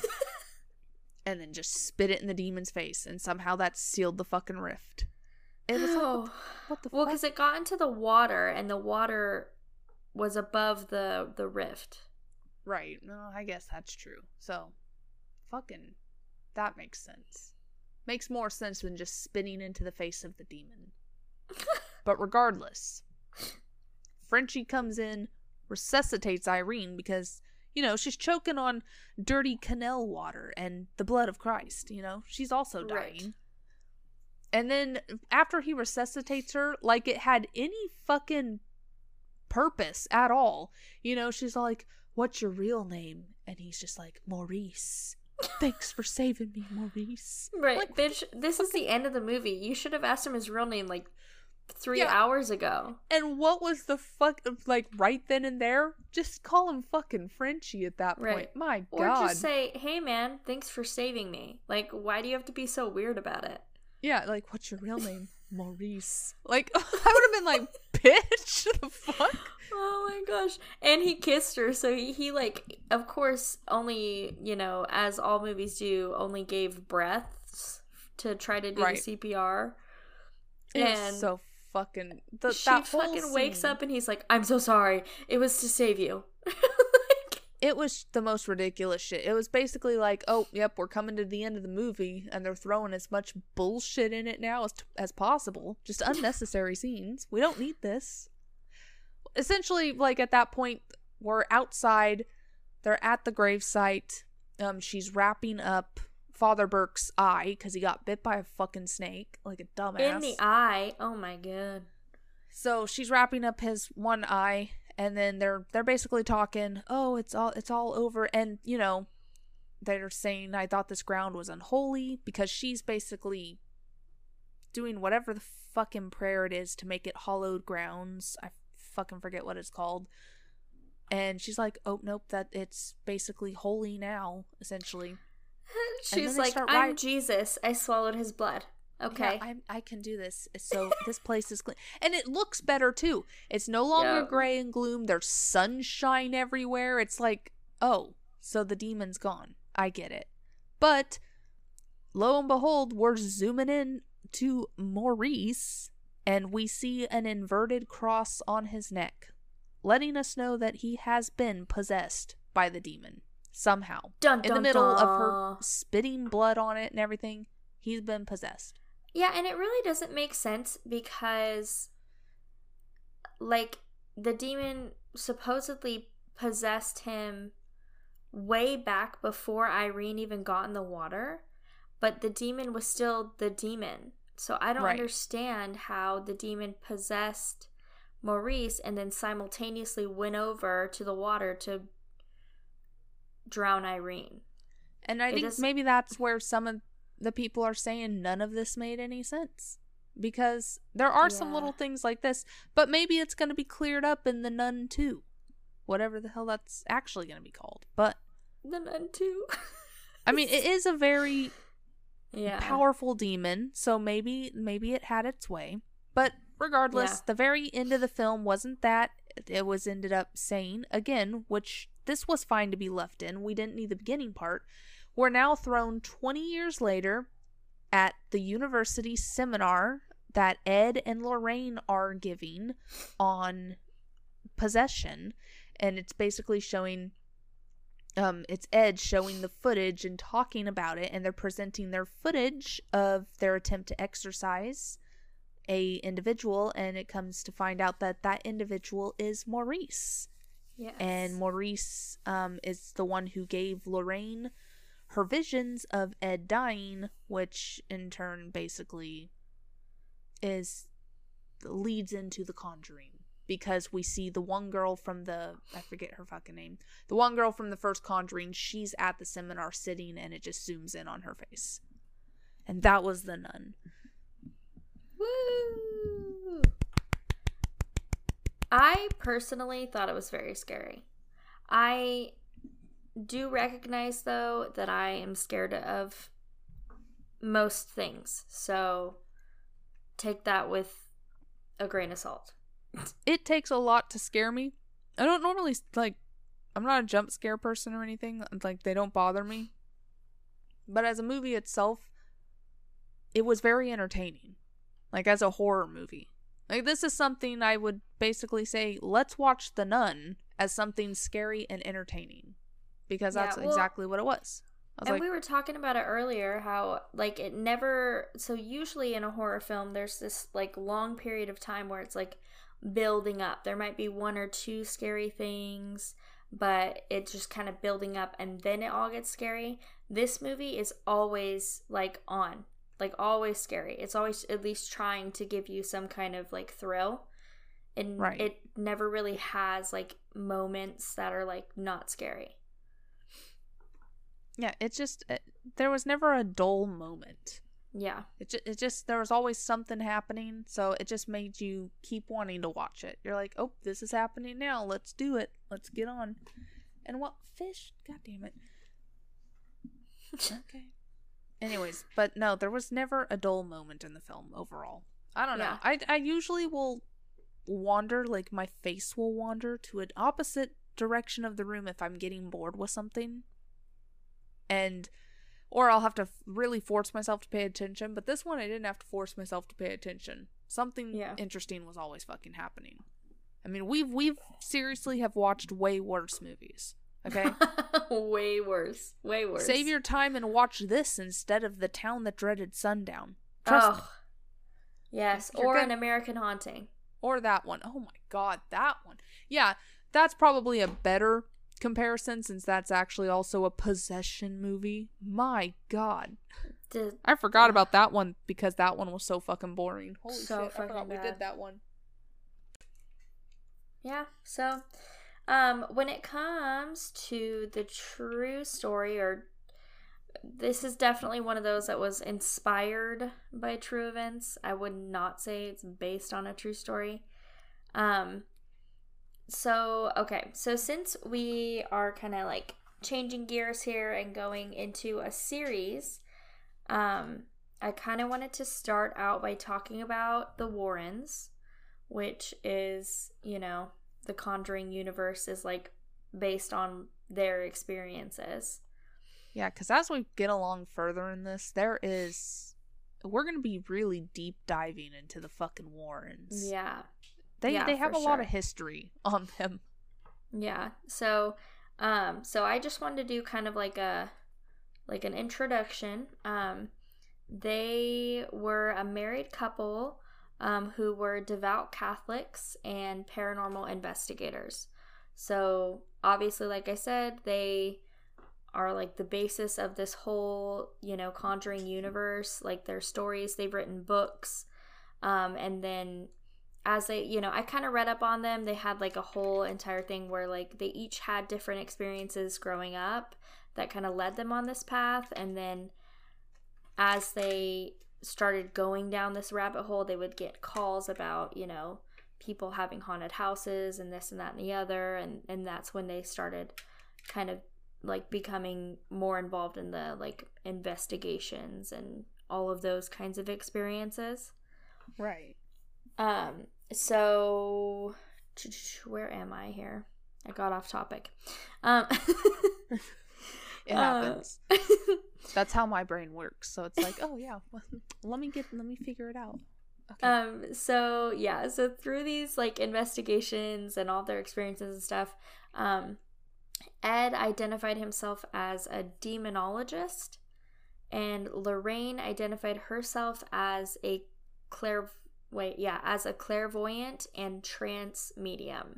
Speaker 1: And then just spit it in the demon's face. And somehow that sealed the fucking rift. It was like, what the, what the
Speaker 2: Well,
Speaker 1: fuck?
Speaker 2: because it got into the water and the water was above the, the rift.
Speaker 1: Right. No, I guess that's true. So, fucking, that makes sense. Makes more sense than just spitting into the face of the demon. But regardless, Frenchie comes in, resuscitates Irene because, you know, she's choking on dirty canal water and the blood of Christ, you know? She's also dying.
Speaker 2: Right.
Speaker 1: And then after he resuscitates her, like it had any fucking purpose at all. You know, she's like, "What's your real name?" And he's just like, "Maurice. Thanks for saving me, Maurice."
Speaker 2: Right,
Speaker 1: Like,
Speaker 2: bitch, this is the end of the movie. You should have asked him his real name like three
Speaker 1: Yeah.
Speaker 2: hours ago.
Speaker 1: and what was the fuck, like, right then and there? Just call him fucking Frenchie at that point.
Speaker 2: Right.
Speaker 1: My
Speaker 2: Or
Speaker 1: God.
Speaker 2: just say, "Hey man, thanks for saving me." Like, why do you have to be so weird about it?
Speaker 1: Yeah, like, "What's your real name?" "Maurice." Like, I would have been like, bitch, the fuck?
Speaker 2: Oh my gosh. And he kissed her, so he, he like, of course, only, you know, as all movies do, only gave breaths to try to do
Speaker 1: Right.
Speaker 2: the C P R.
Speaker 1: It
Speaker 2: And
Speaker 1: was so fucking... The,
Speaker 2: she
Speaker 1: that whole
Speaker 2: fucking wakes
Speaker 1: scene-
Speaker 2: up and he's like, "I'm so sorry. It was to save you." Like,
Speaker 1: It was the most ridiculous shit. It was basically like, oh, yep, we're coming to the end of the movie, and they're throwing as much bullshit in it now as, as possible. Just unnecessary scenes. We don't need this. Essentially, like, at that point, we're outside. They're at the gravesite. Um, she's wrapping up Father Burke's eye, because he got bit by a fucking snake, like a dumbass.
Speaker 2: in the eye. Oh my god.
Speaker 1: So she's wrapping up his one eye, and then they're they're basically talking, "Oh, it's all it's all over," and you know, they're saying, "I thought this ground was unholy," because she's basically doing whatever the fucking prayer it is to make it hallowed grounds. I fucking forget what it's called. And she's like, "Oh nope, that it's basically holy now, essentially."
Speaker 2: She's
Speaker 1: then they
Speaker 2: like,
Speaker 1: start
Speaker 2: "I'm
Speaker 1: writing-
Speaker 2: Jesus. I swallowed his blood." Okay.
Speaker 1: Yeah, I I can do this. So this place is clean, and it looks better too. It's no longer
Speaker 2: Yeah.
Speaker 1: gray and gloom. There's sunshine everywhere. It's like, oh, so the demon's gone. I get it. But lo and behold, we're zooming in to Maurice, and we see an inverted cross on his neck, letting us know that he has been possessed by the demon somehow.
Speaker 2: Dun,
Speaker 1: In the
Speaker 2: dun,
Speaker 1: middle of her
Speaker 2: dun.
Speaker 1: spitting blood on it and everything, he's been possessed.
Speaker 2: Yeah, and it really doesn't make sense because, like, the demon supposedly possessed him way back before Irene even got in the water, but the demon was still the demon. So I don't
Speaker 1: Right.
Speaker 2: understand how the demon possessed Maurice and then simultaneously went over to the water to drown Irene.
Speaker 1: And I
Speaker 2: It
Speaker 1: think
Speaker 2: doesn't-
Speaker 1: maybe that's where some of the people are saying none of this made any sense. Because there are some
Speaker 2: Yeah.
Speaker 1: little things like this, but maybe it's going to be cleared up in The Nun two. Whatever the hell that's actually going to be called. But,
Speaker 2: The Nun too.
Speaker 1: I mean, it is a very
Speaker 2: Yeah.
Speaker 1: powerful demon, so maybe maybe it had its way. But regardless,
Speaker 2: Yeah.
Speaker 1: the very end of the film wasn't that. It was ended up saying, again, which this was fine to be left in. We didn't need the beginning part. We're now thrown twenty years later at the university seminar that Ed and Lorraine are giving on possession. And it's basically showing, um, it's Ed showing the footage and talking about it. And they're presenting their footage of their attempt to exorcise a individual. And it comes to find out that that individual is Maurice.
Speaker 2: Yes.
Speaker 1: And Maurice um, is the one who gave Lorraine her visions of Ed dying, which in turn basically is leads into The Conjuring, because we see the one girl from the, I forget her fucking name, the one girl from the first Conjuring, she's at the seminar sitting, and it just zooms in on her face, and that was the nun.
Speaker 2: Woo! I personally thought it was very scary. I do recognize, though, that I am scared of most things. So take that with a grain of salt.
Speaker 1: It takes a lot to scare me. I don't normally, like, I'm not a jump scare person or anything. Like, they don't bother me. But as a movie itself, it was very entertaining. Like, as a horror movie. Like, this is something I would basically say, let's watch The Nun as something scary and entertaining. Because that's yeah, well, exactly what it was. I was
Speaker 2: and
Speaker 1: like,
Speaker 2: we were talking about it earlier, how, like, it never... So, usually in a horror film, there's this, like, long period of time where it's, like, building up. There might be one or two scary things, but it's just kind of building up, and then it all gets scary. This movie is always, like, on. Like, always scary. It's always at least trying to give you some kind of, like, thrill. And
Speaker 1: right.
Speaker 2: It never really has, like, moments that are, like, not scary.
Speaker 1: Yeah, it's just, it, there was never a dull moment.
Speaker 2: Yeah.
Speaker 1: It, ju- it just, there was always something happening, so it just made you keep wanting to watch it. You're like, oh, this is happening now, let's do it, let's get on. And what, fish? God damn it. Okay. Anyways, but no, there was never a dull moment in the film overall. I don't know. Yeah. I, I usually will wander, like my face will wander to an opposite direction of the room if I'm getting bored with something. And, or I'll have to really force myself to pay attention. But this one, I didn't have to force myself to pay attention. Something yeah. interesting was always fucking happening. I mean, we've, we've seriously have watched way worse movies. Okay?
Speaker 2: Way worse. Way worse.
Speaker 1: Save your time and watch this instead of The Town That Dreaded Sundown. Trust
Speaker 2: oh.
Speaker 1: me.
Speaker 2: Yes. You're or good. An American Haunting.
Speaker 1: Or that one. Oh my god, that one. Yeah, that's probably a better comparison since that's actually also a possession movie. My god.
Speaker 2: Did,
Speaker 1: I forgot uh, about that one because that one was so fucking boring. Holy
Speaker 2: so
Speaker 1: shit, I forgot
Speaker 2: bad.
Speaker 1: we did that one.
Speaker 2: Yeah, so um when it comes to the true story, or this is definitely one of those that was inspired by true events. I would not say it's based on a true story. Um So, okay, so since we are kind of like changing gears here and going into a series, um, I kind of wanted to start out by talking about the Warrens, which is, you know, the Conjuring universe is like based on their experiences.
Speaker 1: Yeah, because as we get along further in this, there is, we're going to be really deep diving into the fucking Warrens.
Speaker 2: Yeah.
Speaker 1: They
Speaker 2: yeah,
Speaker 1: they have a
Speaker 2: sure.
Speaker 1: lot of history on them.
Speaker 2: Yeah. So um so I just wanted to do kind of like a like an introduction. Um they were a married couple um who were devout Catholics and paranormal investigators. So obviously, like I said, they are like the basis of this whole, you know, Conjuring universe, like their stories, they've written books. Um and then as they, you know, I kind of read up on them. They had like a whole entire thing where like they each had different experiences growing up that kind of led them on this path. And then as they started going down this rabbit hole, they would get calls about, you know, people having haunted houses and this and that and the other. And, and that's when they started kind of like becoming more involved in the like investigations and all of those kinds of experiences.
Speaker 1: Right.
Speaker 2: Um, so where am I here? I got off topic. Um,
Speaker 1: it happens. Uh, That's how my brain works. So it's like, oh yeah, well, let me get, let me figure it out.
Speaker 2: Okay. Um, so yeah, so through these like investigations and all their experiences and stuff, um, Ed identified himself as a demonologist, and Lorraine identified herself as a clair wait yeah as a clairvoyant and trance medium.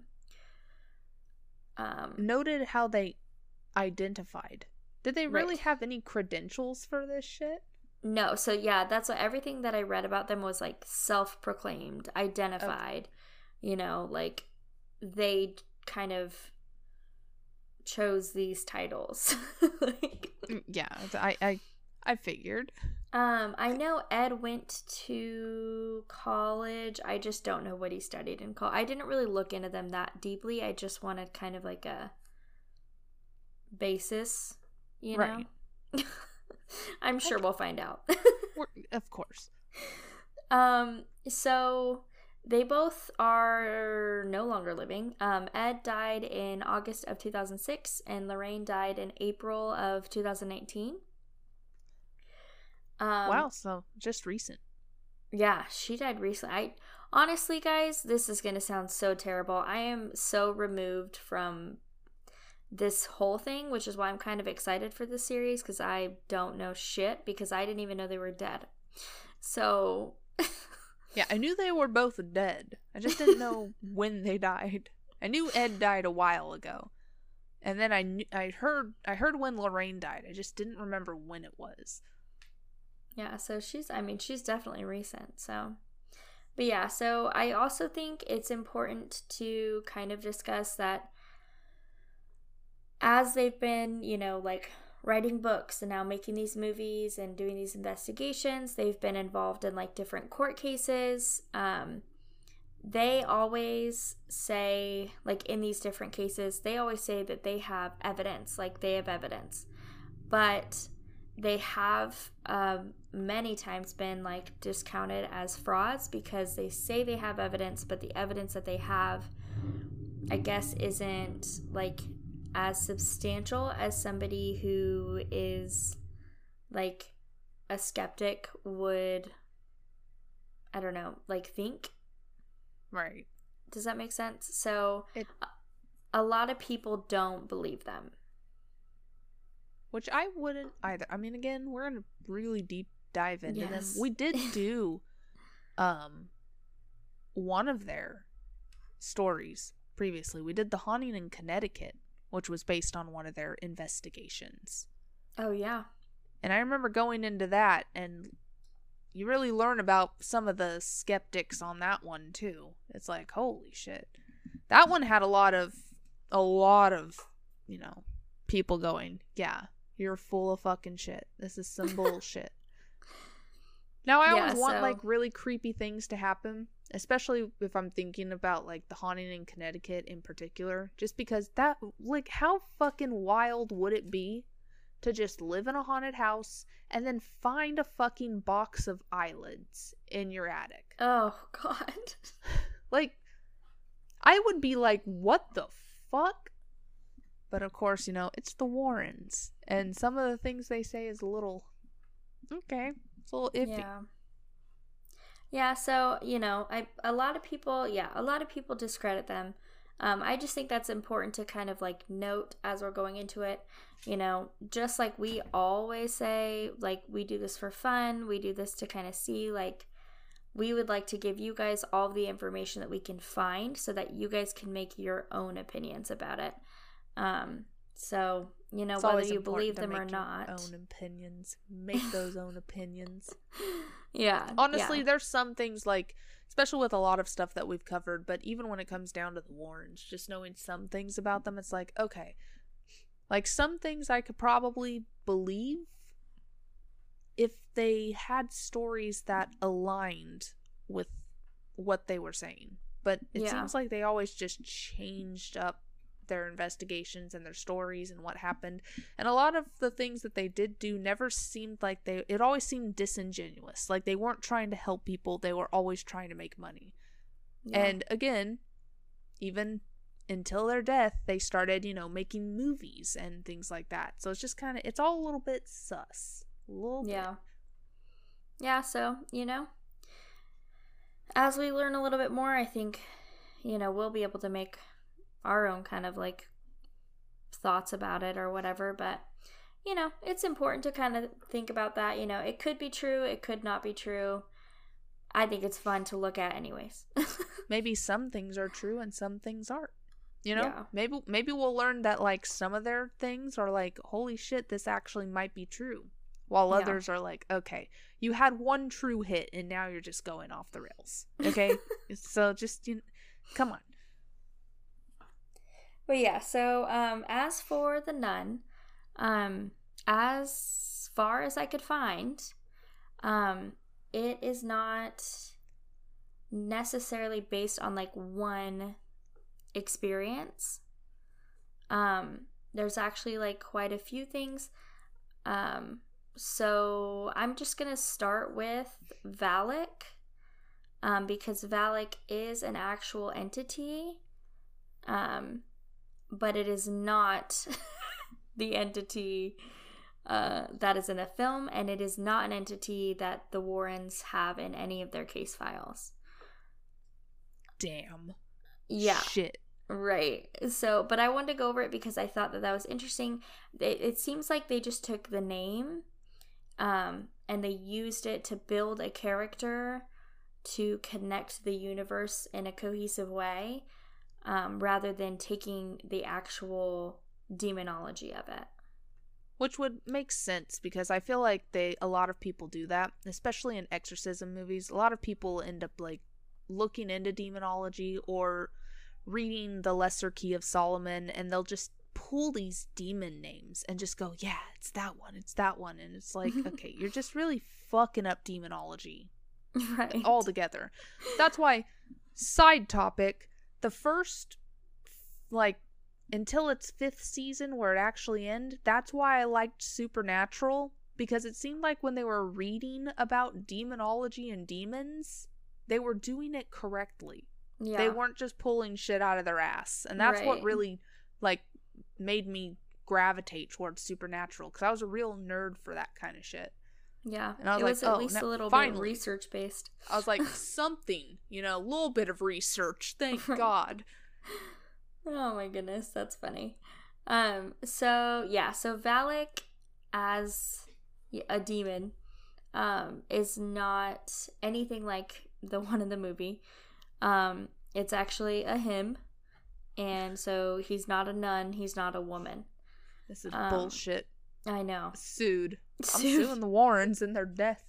Speaker 2: Um,
Speaker 1: Noted how they identified. Did they really
Speaker 2: right.
Speaker 1: have any credentials for this shit?
Speaker 2: No. So yeah, that's what everything that I read about them was like self-proclaimed, identified. Okay. You know, like they kind of chose these titles. Like,
Speaker 1: yeah, I, I, I figured.
Speaker 2: Um, I know Ed went to college. I just don't know what he studied in college. I didn't really look into them that deeply. I just wanted kind of like a basis, you
Speaker 1: Right.
Speaker 2: know. I'm sure we'll find out.
Speaker 1: We're- of course.
Speaker 2: Um, so they both are no longer living. Um, Ed died in August of two thousand six, and Lorraine died in April of two thousand nineteen. Um,
Speaker 1: Wow, so just recent.
Speaker 2: Yeah, she died recently. I honestly, guys, this is gonna sound so terrible. I am so removed from this whole thing, which is why I'm kind of excited for this series, because I don't know shit, because I didn't even know they were dead. So
Speaker 1: Yeah, I knew they were both dead. I just didn't know when they died. I knew Ed died a while ago. And then I knew, I heard I heard when Lorraine died. I just didn't remember when it was.
Speaker 2: yeah, so she's, I mean, she's definitely recent. So, but yeah, so I also think it's important to kind of discuss that as they've been, you know, like writing books and now making these movies and doing these investigations, they've been involved in like different court cases. Um, they always say, like in these different cases, they always say that they have evidence, like they have evidence. But they have um, many times been like discounted as frauds because they say they have evidence, but the evidence that they have, I guess, isn't like as substantial as somebody who is like a skeptic would, I don't know, like think.
Speaker 1: Right.
Speaker 2: Does that make sense? So
Speaker 1: It,
Speaker 2: a lot of people don't believe them.
Speaker 1: which I wouldn't either. I mean, again, we're gonna really deep dive into
Speaker 2: Yes.
Speaker 1: them. We did do um one of their stories previously. We did The Haunting in Connecticut, which was based on one of their investigations.
Speaker 2: Oh, yeah.
Speaker 1: And I remember going into that, and you really learn about some of the skeptics on that one too. It's like, holy shit. That one had a lot of a lot of, you know, people going, yeah, you're full of fucking shit. This is some bullshit. Now, I
Speaker 2: Yeah,
Speaker 1: always want
Speaker 2: so-
Speaker 1: like really creepy things to happen, especially if I'm thinking about like The Haunting in Connecticut in particular, just because that, like, how fucking wild would it be to just live in a haunted house and then find a fucking box of eyelids in your attic?
Speaker 2: Oh, God.
Speaker 1: Like, I would be like, what the fuck? But of course, you know, it's the Warrens, and some of the things they say is a little, okay, it's a little iffy.
Speaker 2: Yeah. Yeah, so, you know, I a lot of people, yeah, a lot of people discredit them. Um, I just think that's important to kind of like note as we're going into it. You know, just like we always say, like we do this for fun, we do this to kind of see, like we would like to give you guys all the information that we can find so that you guys can make your own opinions about it. Um, so, you know,
Speaker 1: It's
Speaker 2: whether
Speaker 1: always
Speaker 2: you
Speaker 1: important
Speaker 2: believe
Speaker 1: to
Speaker 2: them or
Speaker 1: make your
Speaker 2: not.
Speaker 1: Own opinions. Make those own opinions.
Speaker 2: Yeah.
Speaker 1: Honestly,
Speaker 2: yeah.
Speaker 1: there's some things like, especially with a lot of stuff that we've covered, but even when it comes down to the Warrens, just knowing some things about them, it's like, okay, like some things I could probably believe if they had stories that aligned with what they were saying. But it
Speaker 2: Yeah.
Speaker 1: seems like they always just changed up their investigations and their stories and what happened. And a lot of the things that they did do never seemed like they, it always seemed disingenuous. Like they weren't trying to help people, they were always trying to make money.
Speaker 2: Yeah.
Speaker 1: And again, even until their death, they started, you know, making movies and things like that. So it's just kind of, it's all a little bit sus. A little bit.
Speaker 2: Yeah. Yeah, so, you know, as we learn a little bit more, I think, you know, we'll be able to make our own kind of like thoughts about it or whatever. But, you know, it's important to kind of think about that. You know, it could be true, it could not be true. I think it's fun to look at anyways.
Speaker 1: Maybe some things are true and some things aren't. You know,
Speaker 2: Yeah.
Speaker 1: maybe maybe we'll learn that like some of their things are like, holy shit, this actually might be true. While
Speaker 2: Yeah.
Speaker 1: others are like, okay, you had one true hit and now you're just going off the rails. Okay? So just, you know, come on.
Speaker 2: But yeah, so um, as for The Nun, um, as far as I could find, um, it is not necessarily based on like one experience. Um, there's actually like quite a few things. Um, so I'm just gonna start with Valak, um, because Valak is an actual entity, um, but it is not the entity uh, that is in the film, and it is not an entity that the Warrens have in any of their case files.
Speaker 1: Damn.
Speaker 2: Yeah.
Speaker 1: Shit.
Speaker 2: Right. So, but I wanted to go over it because I thought that that was interesting. It, it seems like they just took the name, um, and they used it to build a character to connect the universe in a cohesive way, um, rather than taking the actual demonology of it.
Speaker 1: Which would make sense, because I feel like they a lot of people do that, especially in exorcism movies. A lot of people end up like looking into demonology or reading the Lesser Key of Solomon, and they'll just pull these demon names and just go, yeah, it's that one, it's that one. And it's like, okay, you're just really fucking up demonology.
Speaker 2: Right.
Speaker 1: Altogether. That's why, side topic, the first, like, until its fifth season where it actually ended, that's why I liked Supernatural, because it seemed like when they were reading about demonology and demons, they were doing it correctly. Yeah. They weren't just pulling shit out of their ass. And that's right. What really, like, made me gravitate towards Supernatural, because I was a real nerd for that kind of shit.
Speaker 2: Yeah,
Speaker 1: and I was
Speaker 2: it
Speaker 1: like,
Speaker 2: was at
Speaker 1: oh,
Speaker 2: least
Speaker 1: now,
Speaker 2: a little
Speaker 1: finally.
Speaker 2: bit research-based.
Speaker 1: I was like, something, you know, a little bit of research, thank God.
Speaker 2: Oh my goodness, that's funny. Um, so, yeah, so Valak as a demon um, is not anything like the one in the movie. Um, it's actually a him, and so he's not a nun, he's not a woman.
Speaker 1: This is
Speaker 2: um,
Speaker 1: bullshit.
Speaker 2: I know.
Speaker 1: Sued.
Speaker 2: Sued.
Speaker 1: I'm suing the Warrens and their death.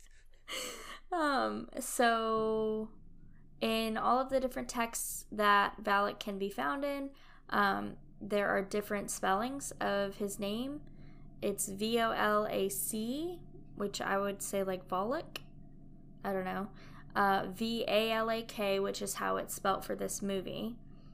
Speaker 2: Um, so in all of the different texts that Valak can be found in, um, there are different spellings of his name. It's V O L A C, which I would say like Volok. I don't know. Uh, V A L A K, which is how it's spelt for this movie.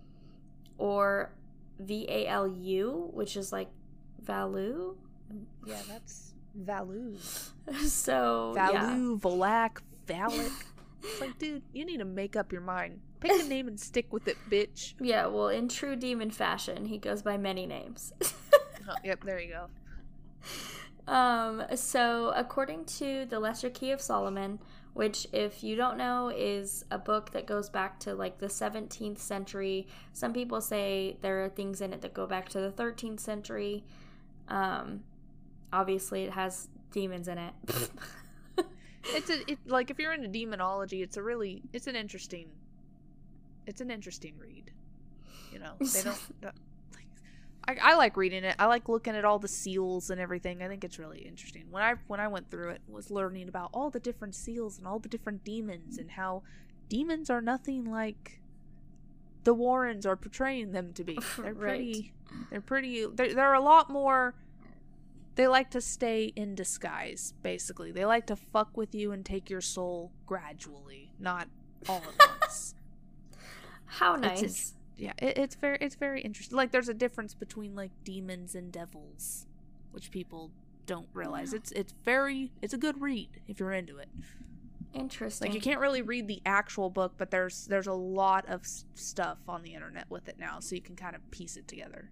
Speaker 2: Or V A L U, which is like Valu.
Speaker 1: Yeah, that's Valu.
Speaker 2: So,
Speaker 1: Valu,
Speaker 2: yeah.
Speaker 1: Volak, Valak. It's like, dude, you need to make up your mind. Pick a name and stick with it, bitch.
Speaker 2: Yeah, well, in true demon fashion, he goes by many names.
Speaker 1: Oh, yep, there you
Speaker 2: go. Um, so, according to the Lesser Key of Solomon, which, if you don't know, is a book that goes back to, like, the seventeenth century. Some people say there are things in it that go back to the thirteenth century. Um, obviously, it has demons in it.
Speaker 1: It's a, it, like, if you're into demonology, it's a really, it's an interesting, it's an interesting read. You know, they don't, don't like, I, I like reading it. I like looking at all the seals and everything. I think it's really interesting. When I, when I went through it, was learning about all the different seals and all the different demons, and how demons are nothing like the Warrens are portraying them to be. They're pretty, right. they're pretty, they're, they're a lot more. They like to stay in disguise, basically. They like to fuck with you and take your soul gradually, not all at once.
Speaker 2: How nice.
Speaker 1: It's, yeah, it, it's very it's very interesting. Like, there's a difference between, like, demons and devils, which people don't realize. It's it's very, it's a good read if you're into it.
Speaker 2: Interesting.
Speaker 1: Like, you can't really read the actual book, but there's there's a lot of stuff on the internet with it now, so you can kind of piece it together.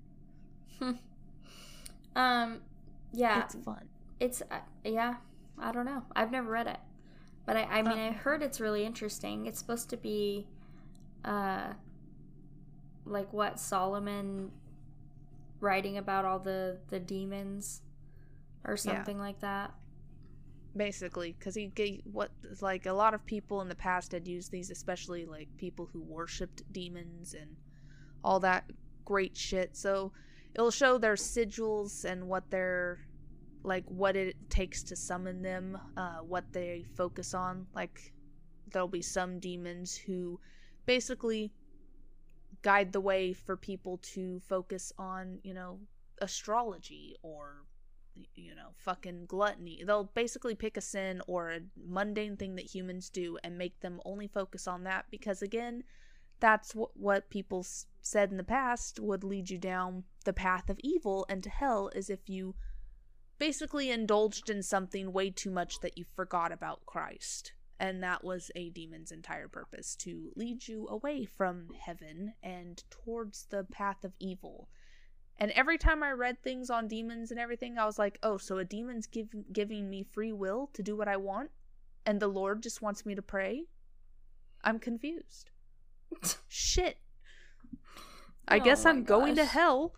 Speaker 2: um... Yeah.
Speaker 1: It's fun.
Speaker 2: It's, uh, yeah, I don't know. I've never read it. But I, I mean, uh, I heard it's really interesting. It's supposed to be, uh, like what, Solomon writing about all the, the demons or something yeah. like that.
Speaker 1: Basically, because he gave what, like, a lot of people in the past had used these, especially, like, people who worshipped demons and all that great shit. So it'll show their sigils and what they're, like, what it takes to summon them, uh, what they focus on. Like, there'll be some demons who basically guide the way for people to focus on, you know, astrology or, you know, fucking gluttony. They'll basically pick a sin or a mundane thing that humans do and make them only focus on that, because, again, that's what, what people s- said in the past would lead you down the path of evil and to hell, is if you basically indulged in something way too much that you forgot about Christ. And that was a demon's entire purpose, to lead you away from heaven and towards the path of evil. And every time I read things on demons and everything, I was like, oh, so a demon's give, giving me free will to do what I want, and the Lord just wants me to pray? I'm confused. Shit. I
Speaker 2: Oh
Speaker 1: guess
Speaker 2: my
Speaker 1: I'm going to
Speaker 2: gosh.
Speaker 1: hell.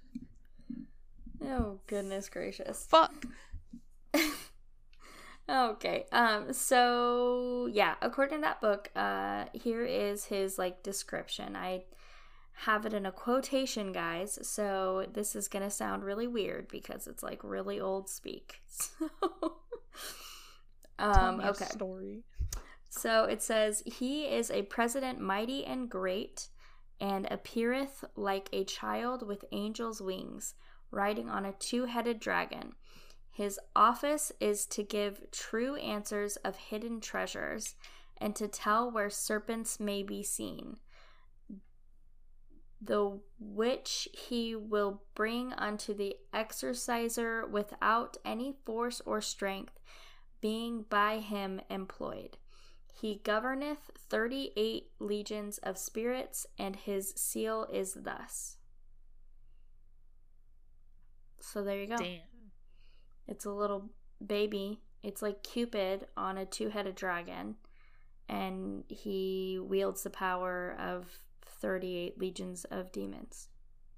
Speaker 2: Oh, goodness gracious.
Speaker 1: Fuck.
Speaker 2: Okay, um, so, yeah, according to that book, uh, here is his, like, description. I have it in a quotation, guys, so this is gonna sound really weird because it's, like, really old speak. So,
Speaker 1: Tell
Speaker 2: um,
Speaker 1: me a
Speaker 2: okay.
Speaker 1: story.
Speaker 2: So it says, he is a president mighty and great, and appeareth like a child with angel's wings, riding on a two-headed dragon. His office is to give true answers of hidden treasures, and to tell where serpents may be seen, the which he will bring unto the exerciser without any force or strength, being by him employed. He governeth thirty-eight legions of spirits, and his seal is thus. So there you go.
Speaker 1: Damn.
Speaker 2: It's a little baby. It's like Cupid on a two-headed dragon, and he wields the power of thirty-eight legions of demons.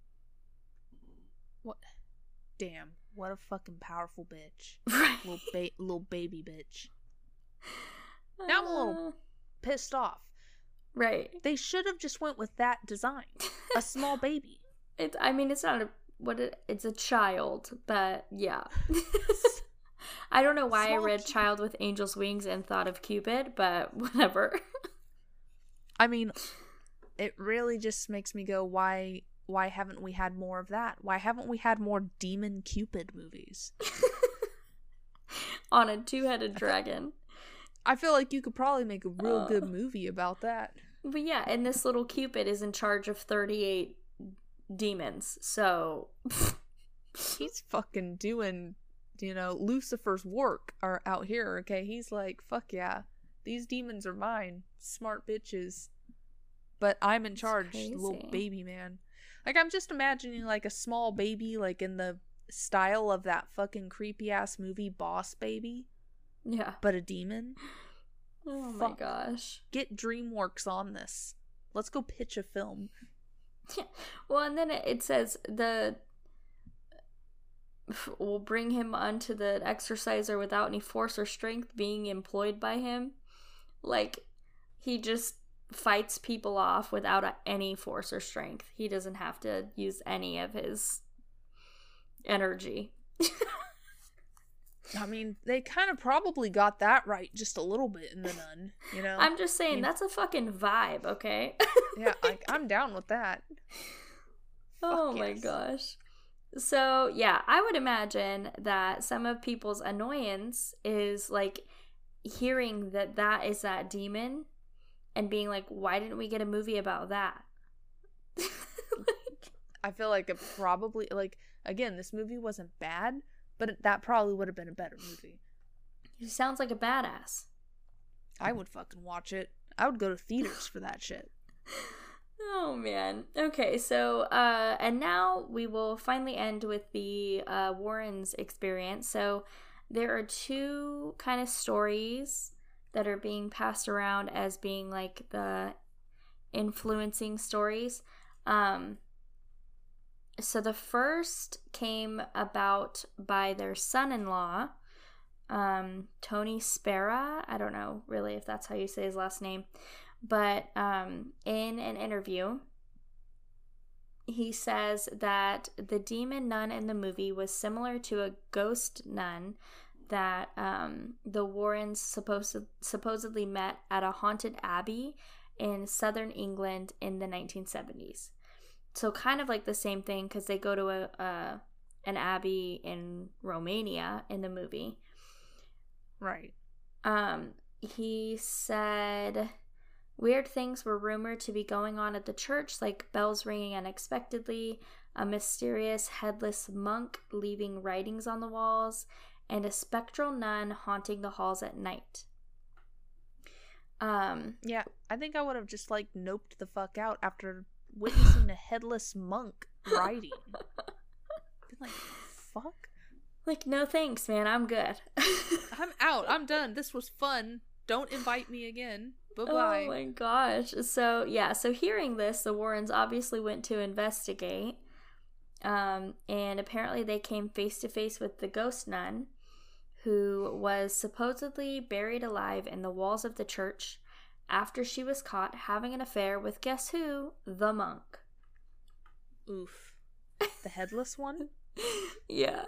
Speaker 1: What? Damn. What a fucking powerful bitch.
Speaker 2: Right.
Speaker 1: Little, ba- little baby bitch. Now I'm a little
Speaker 2: Uh,
Speaker 1: pissed off.
Speaker 2: right.
Speaker 1: They should have just went with that design. A small baby.
Speaker 2: It's. I mean, it's not a what. It, it's a child, but yeah. I don't know why
Speaker 1: Small
Speaker 2: I read
Speaker 1: Cu-
Speaker 2: "Child with Angel's Wings" and thought of Cupid, but whatever.
Speaker 1: I mean, it really just makes me go, why why haven't we had more of that? Why haven't we had more Demon Cupid movies?
Speaker 2: On a two-headed dragon.
Speaker 1: I feel like you could probably make a real
Speaker 2: Uh.
Speaker 1: good movie about that.
Speaker 2: But yeah, and this little Cupid is in charge of thirty-eight demons, so...
Speaker 1: He's fucking doing, you know, Lucifer's work are out here, okay? He's like, fuck yeah, these demons are mine, smart bitches. But I'm in charge, little
Speaker 2: crazy.
Speaker 1: baby man. Like, I'm just imagining, like, a small baby, like, in the style of that fucking creepy-ass movie, Boss Baby,
Speaker 2: Yeah.
Speaker 1: but a demon.
Speaker 2: Oh my
Speaker 1: Fuck.
Speaker 2: gosh.
Speaker 1: Get DreamWorks on this. Let's go pitch a film.
Speaker 2: Well, and then it, it says the... will bring him unto the exerciser without any force or strength being employed by him. Like, he just fights people off without a- any force or strength. He doesn't have to use any of his energy.
Speaker 1: I mean, they kind of probably got that right just a little bit in The Nun, you know?
Speaker 2: I'm just saying,
Speaker 1: I mean-
Speaker 2: that's a fucking vibe, okay?
Speaker 1: Yeah, like, I'm down with that.
Speaker 2: Oh
Speaker 1: Fuck
Speaker 2: my
Speaker 1: yes.
Speaker 2: gosh. So, yeah, I would imagine that some of people's annoyance is like hearing that that is that demon and being like, why didn't we get a movie about that? Like,
Speaker 1: I feel like it probably, like, again, this movie wasn't bad, but it, that probably would have been a better movie.
Speaker 2: he sounds like a badass.
Speaker 1: I would fucking watch it. I would go to theaters for that shit.
Speaker 2: Oh man. Okay, so uh and now we will finally end with the uh Warren's experience. So there are two kind of stories that are being passed around as being like the influencing stories. Um so the first came about by their son-in-law, um Tony Spera. I don't know really if that's how you say his last name. But um, in an interview, he says that the demon nun in the movie was similar to a ghost nun that um, the Warrens supposed supposedly met at a haunted abbey in southern England in the nineteen seventies. So kind of like the same thing because they go to a, a an abbey in Romania in the movie.
Speaker 1: Right.
Speaker 2: Um, he said Weird things were rumored to be going on at the church, like bells ringing unexpectedly, a mysterious headless monk leaving writings on the walls, and a spectral nun haunting the halls at night. Um,
Speaker 1: yeah, I think I would have just, like, noped the fuck out after witnessing a headless monk writing. Been like, fuck?
Speaker 2: Like, no thanks, man. I'm good.
Speaker 1: I'm out. I'm done. This was fun. Don't invite me again. Bye-bye.
Speaker 2: Oh my gosh. So, yeah. So, hearing this, the Warrens obviously went to investigate. Um, and apparently they came face to face with the ghost nun, who was supposedly buried alive in the walls of the church after she was caught having an affair with, guess who? The monk.
Speaker 1: Oof. The headless one?
Speaker 2: Yeah.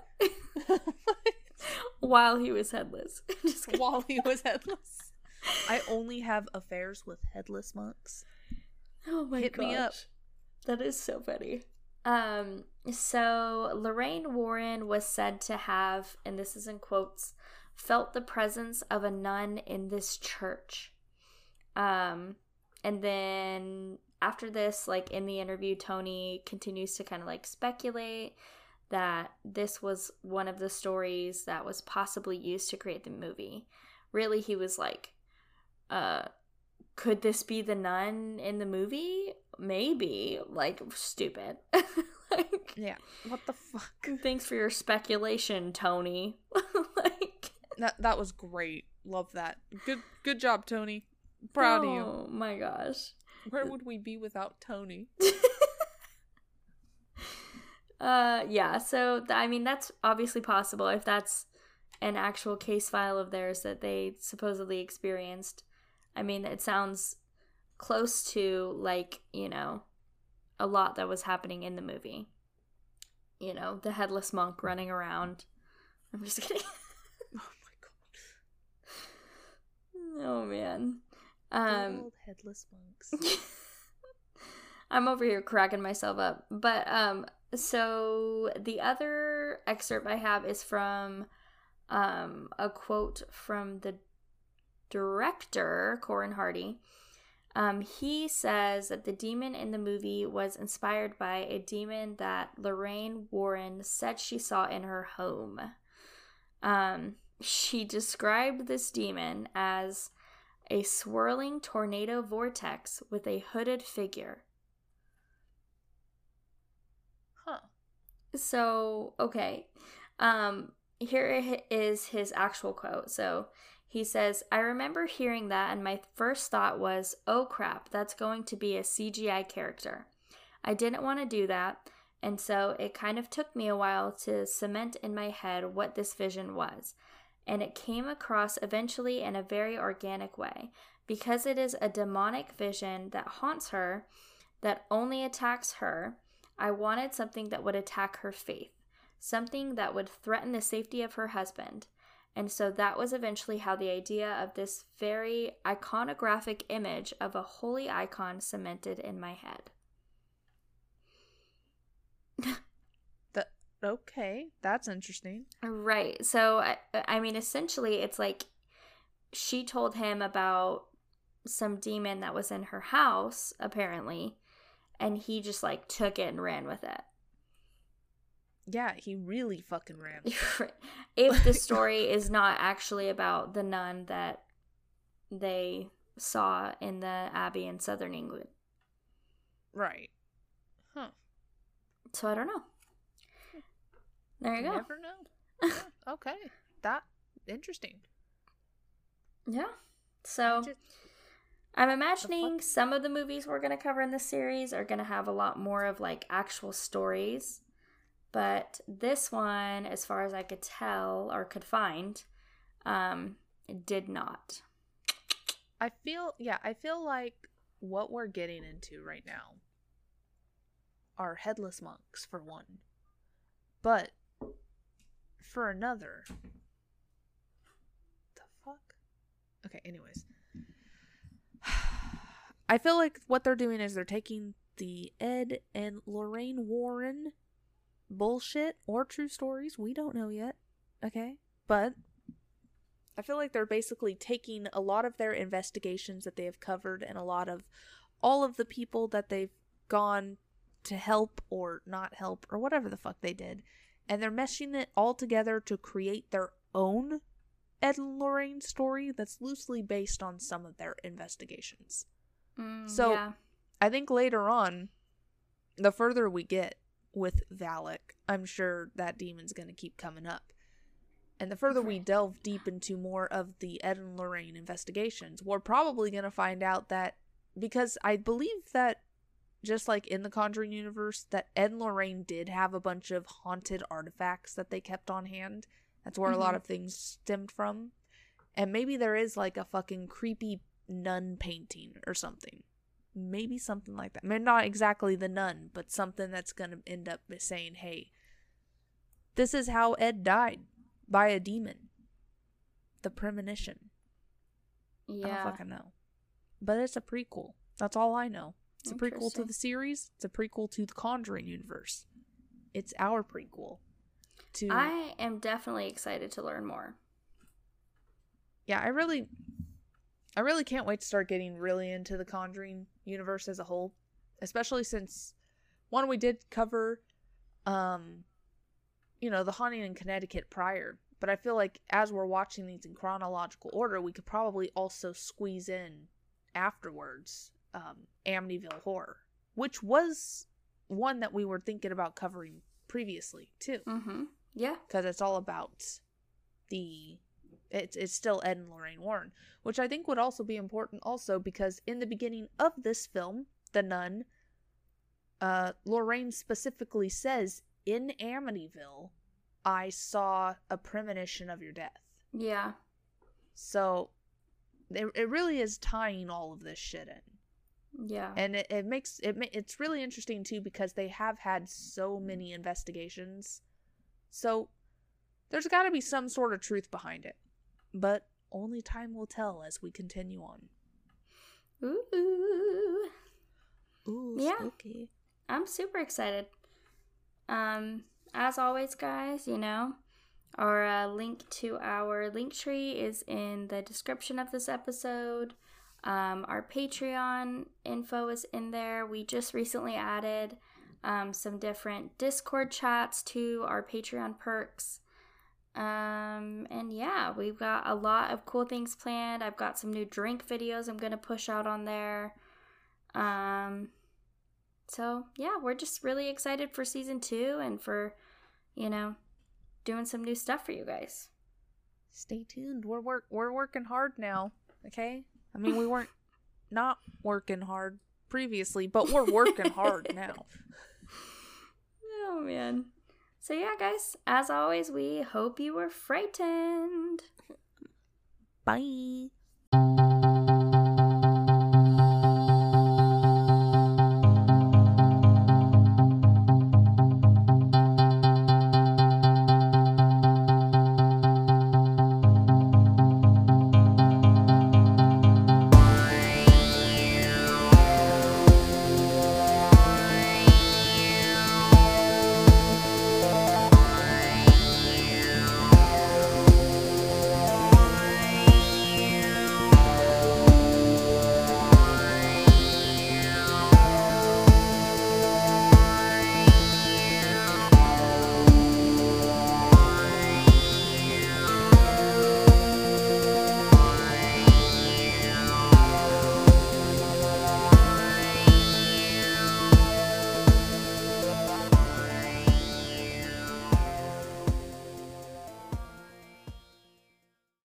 Speaker 2: While he was headless. Just kidding.
Speaker 1: While he was headless. I only have affairs with headless monks.
Speaker 2: Oh my god.
Speaker 1: Hit
Speaker 2: gosh.
Speaker 1: me up.
Speaker 2: That is so funny. Um, so Lorraine Warren was said to have, and this is in quotes, felt the presence of a nun in this church. Um, and then after this, like in the interview, Tony continues to kind of like speculate that this was one of the stories that was possibly used to create the movie. Really, he was like, uh, could this be the nun in the movie? Maybe. Like, stupid. Like,
Speaker 1: yeah. What the fuck?
Speaker 2: Thanks for your speculation, Tony. Like,
Speaker 1: that that was great. Love that. Good good job, Tony. Proud
Speaker 2: oh,
Speaker 1: of you.
Speaker 2: Oh my gosh.
Speaker 1: Where would we be without Tony?
Speaker 2: uh, yeah. So th- I mean, that's obviously possible if that's an actual case file of theirs that they supposedly experienced. I mean, it sounds close to, like, you know, a lot that was happening in the movie. You know, the headless monk running around. I'm just kidding.
Speaker 1: Oh my god.
Speaker 2: Oh man. Um,
Speaker 1: old headless monks.
Speaker 2: I'm over here cracking myself up. But um, so the other excerpt I have is from um a quote from the director, Corin Hardy. Um, he says that the demon in the movie was inspired by a demon that Lorraine Warren said she saw in her home. Um, she described this demon as a swirling tornado vortex with a hooded figure.
Speaker 1: Huh.
Speaker 2: So, okay. Um, here is his actual quote. So, he says, I remember hearing that and my first thought was, oh crap, that's going to be a C G I character. I didn't want to do that, and so it kind of took me a while to cement in my head what this vision was. And it came across eventually in a very organic way, because it is a demonic vision that haunts her, that only attacks her. I wanted something that would attack her faith, something that would threaten the safety of her husband. And so that was eventually how the idea of this very iconographic image of a holy icon cemented in my head.
Speaker 1: The, okay, that's interesting.
Speaker 2: Right. So, I, I mean, essentially, it's like she told him about some demon that was in her house, apparently, and he just, like, took it and ran with it.
Speaker 1: Yeah, he really fucking ran.
Speaker 2: If the story is not actually about the nun that they saw in the abbey in southern England.
Speaker 1: Right. Huh.
Speaker 2: So I don't know. There you go.
Speaker 1: Never know. Yeah, okay. That, interesting.
Speaker 2: Yeah. So
Speaker 1: Just,
Speaker 2: I'm imagining some of the movies we're going to cover in this series are going to have a lot more of, like, actual stories. But this one, as far as I could tell or could find, um, did not.
Speaker 1: I feel, yeah, I feel like what we're getting into right now are headless monks, for one. But, for another... The fuck? Okay, anyways. I feel like what they're doing is they're taking the Ed and Lorraine Warren bullshit or true stories, we don't know yet, okay, but I feel like they're basically taking a lot of their investigations that they have covered and a lot of all of the people that they've gone to help or not help or whatever the fuck they did, and they're meshing it all together to create their own Ed and Lorraine story that's loosely based on some of their investigations.
Speaker 2: Mm,
Speaker 1: so
Speaker 2: yeah.
Speaker 1: I think later on, the further we get with Valak, I'm sure that demon's going to keep coming up. And the further we delve deep into more of the Ed and Lorraine investigations, we're probably going to find out that, because I believe that, just like in the Conjuring universe, that Ed and Lorraine did have a bunch of haunted artifacts that they kept on hand. That's where mm-hmm. a lot of things stemmed from. And maybe there is like a fucking creepy nun painting or something. Maybe something like that. I mean, not exactly the nun, but something that's going to end up saying, hey, this is how Ed died. By a demon. The premonition.
Speaker 2: Yeah.
Speaker 1: I don't fucking know. But it's a prequel. That's all I know. It's a prequel to the series. It's a prequel to the Conjuring universe. It's our prequel to...
Speaker 2: I am definitely excited to learn more.
Speaker 1: Yeah, I really... I really can't wait to start getting really into the Conjuring universe as a whole. Especially since, one, we did cover... um. you know, The Haunting in Connecticut prior. But I feel like as we're watching these in chronological order, we could probably also squeeze in afterwards um, Amityville Horror, which was one that we were thinking about covering previously, too.
Speaker 2: Mm-hmm. Yeah.
Speaker 1: Because it's all about the... It's, it's still Ed and Lorraine Warren, which I think would also be important also because in the beginning of this film, The Nun, uh, Lorraine specifically says... in Amityville, I saw a premonition of your death.
Speaker 2: Yeah.
Speaker 1: So, it, it really is tying all of this shit in.
Speaker 2: Yeah.
Speaker 1: And it, it makes, it it's really interesting too because they have had so many investigations. So, there's got to be some sort of truth behind it. But only time will tell as we continue on.
Speaker 2: Ooh.
Speaker 1: Ooh,
Speaker 2: yeah.
Speaker 1: spooky.
Speaker 2: I'm super excited. Um, as always, guys, you know, our uh, link to our link tree is in the description of this episode. Um, our Patreon info is in there. We just recently added um, some different Discord chats to our Patreon perks. Um, and yeah, we've got a lot of cool things planned. I've got some new drink videos I'm going to push out on there. Um... So, yeah, we're just really excited for season two and for, you know, doing some new stuff for you guys.
Speaker 1: Stay tuned. We're work we're working hard now, okay? I mean, we weren't not working hard previously, but we're working hard now.
Speaker 2: Oh, man. So, yeah, guys, as always, we hope you were frightened.
Speaker 1: Bye.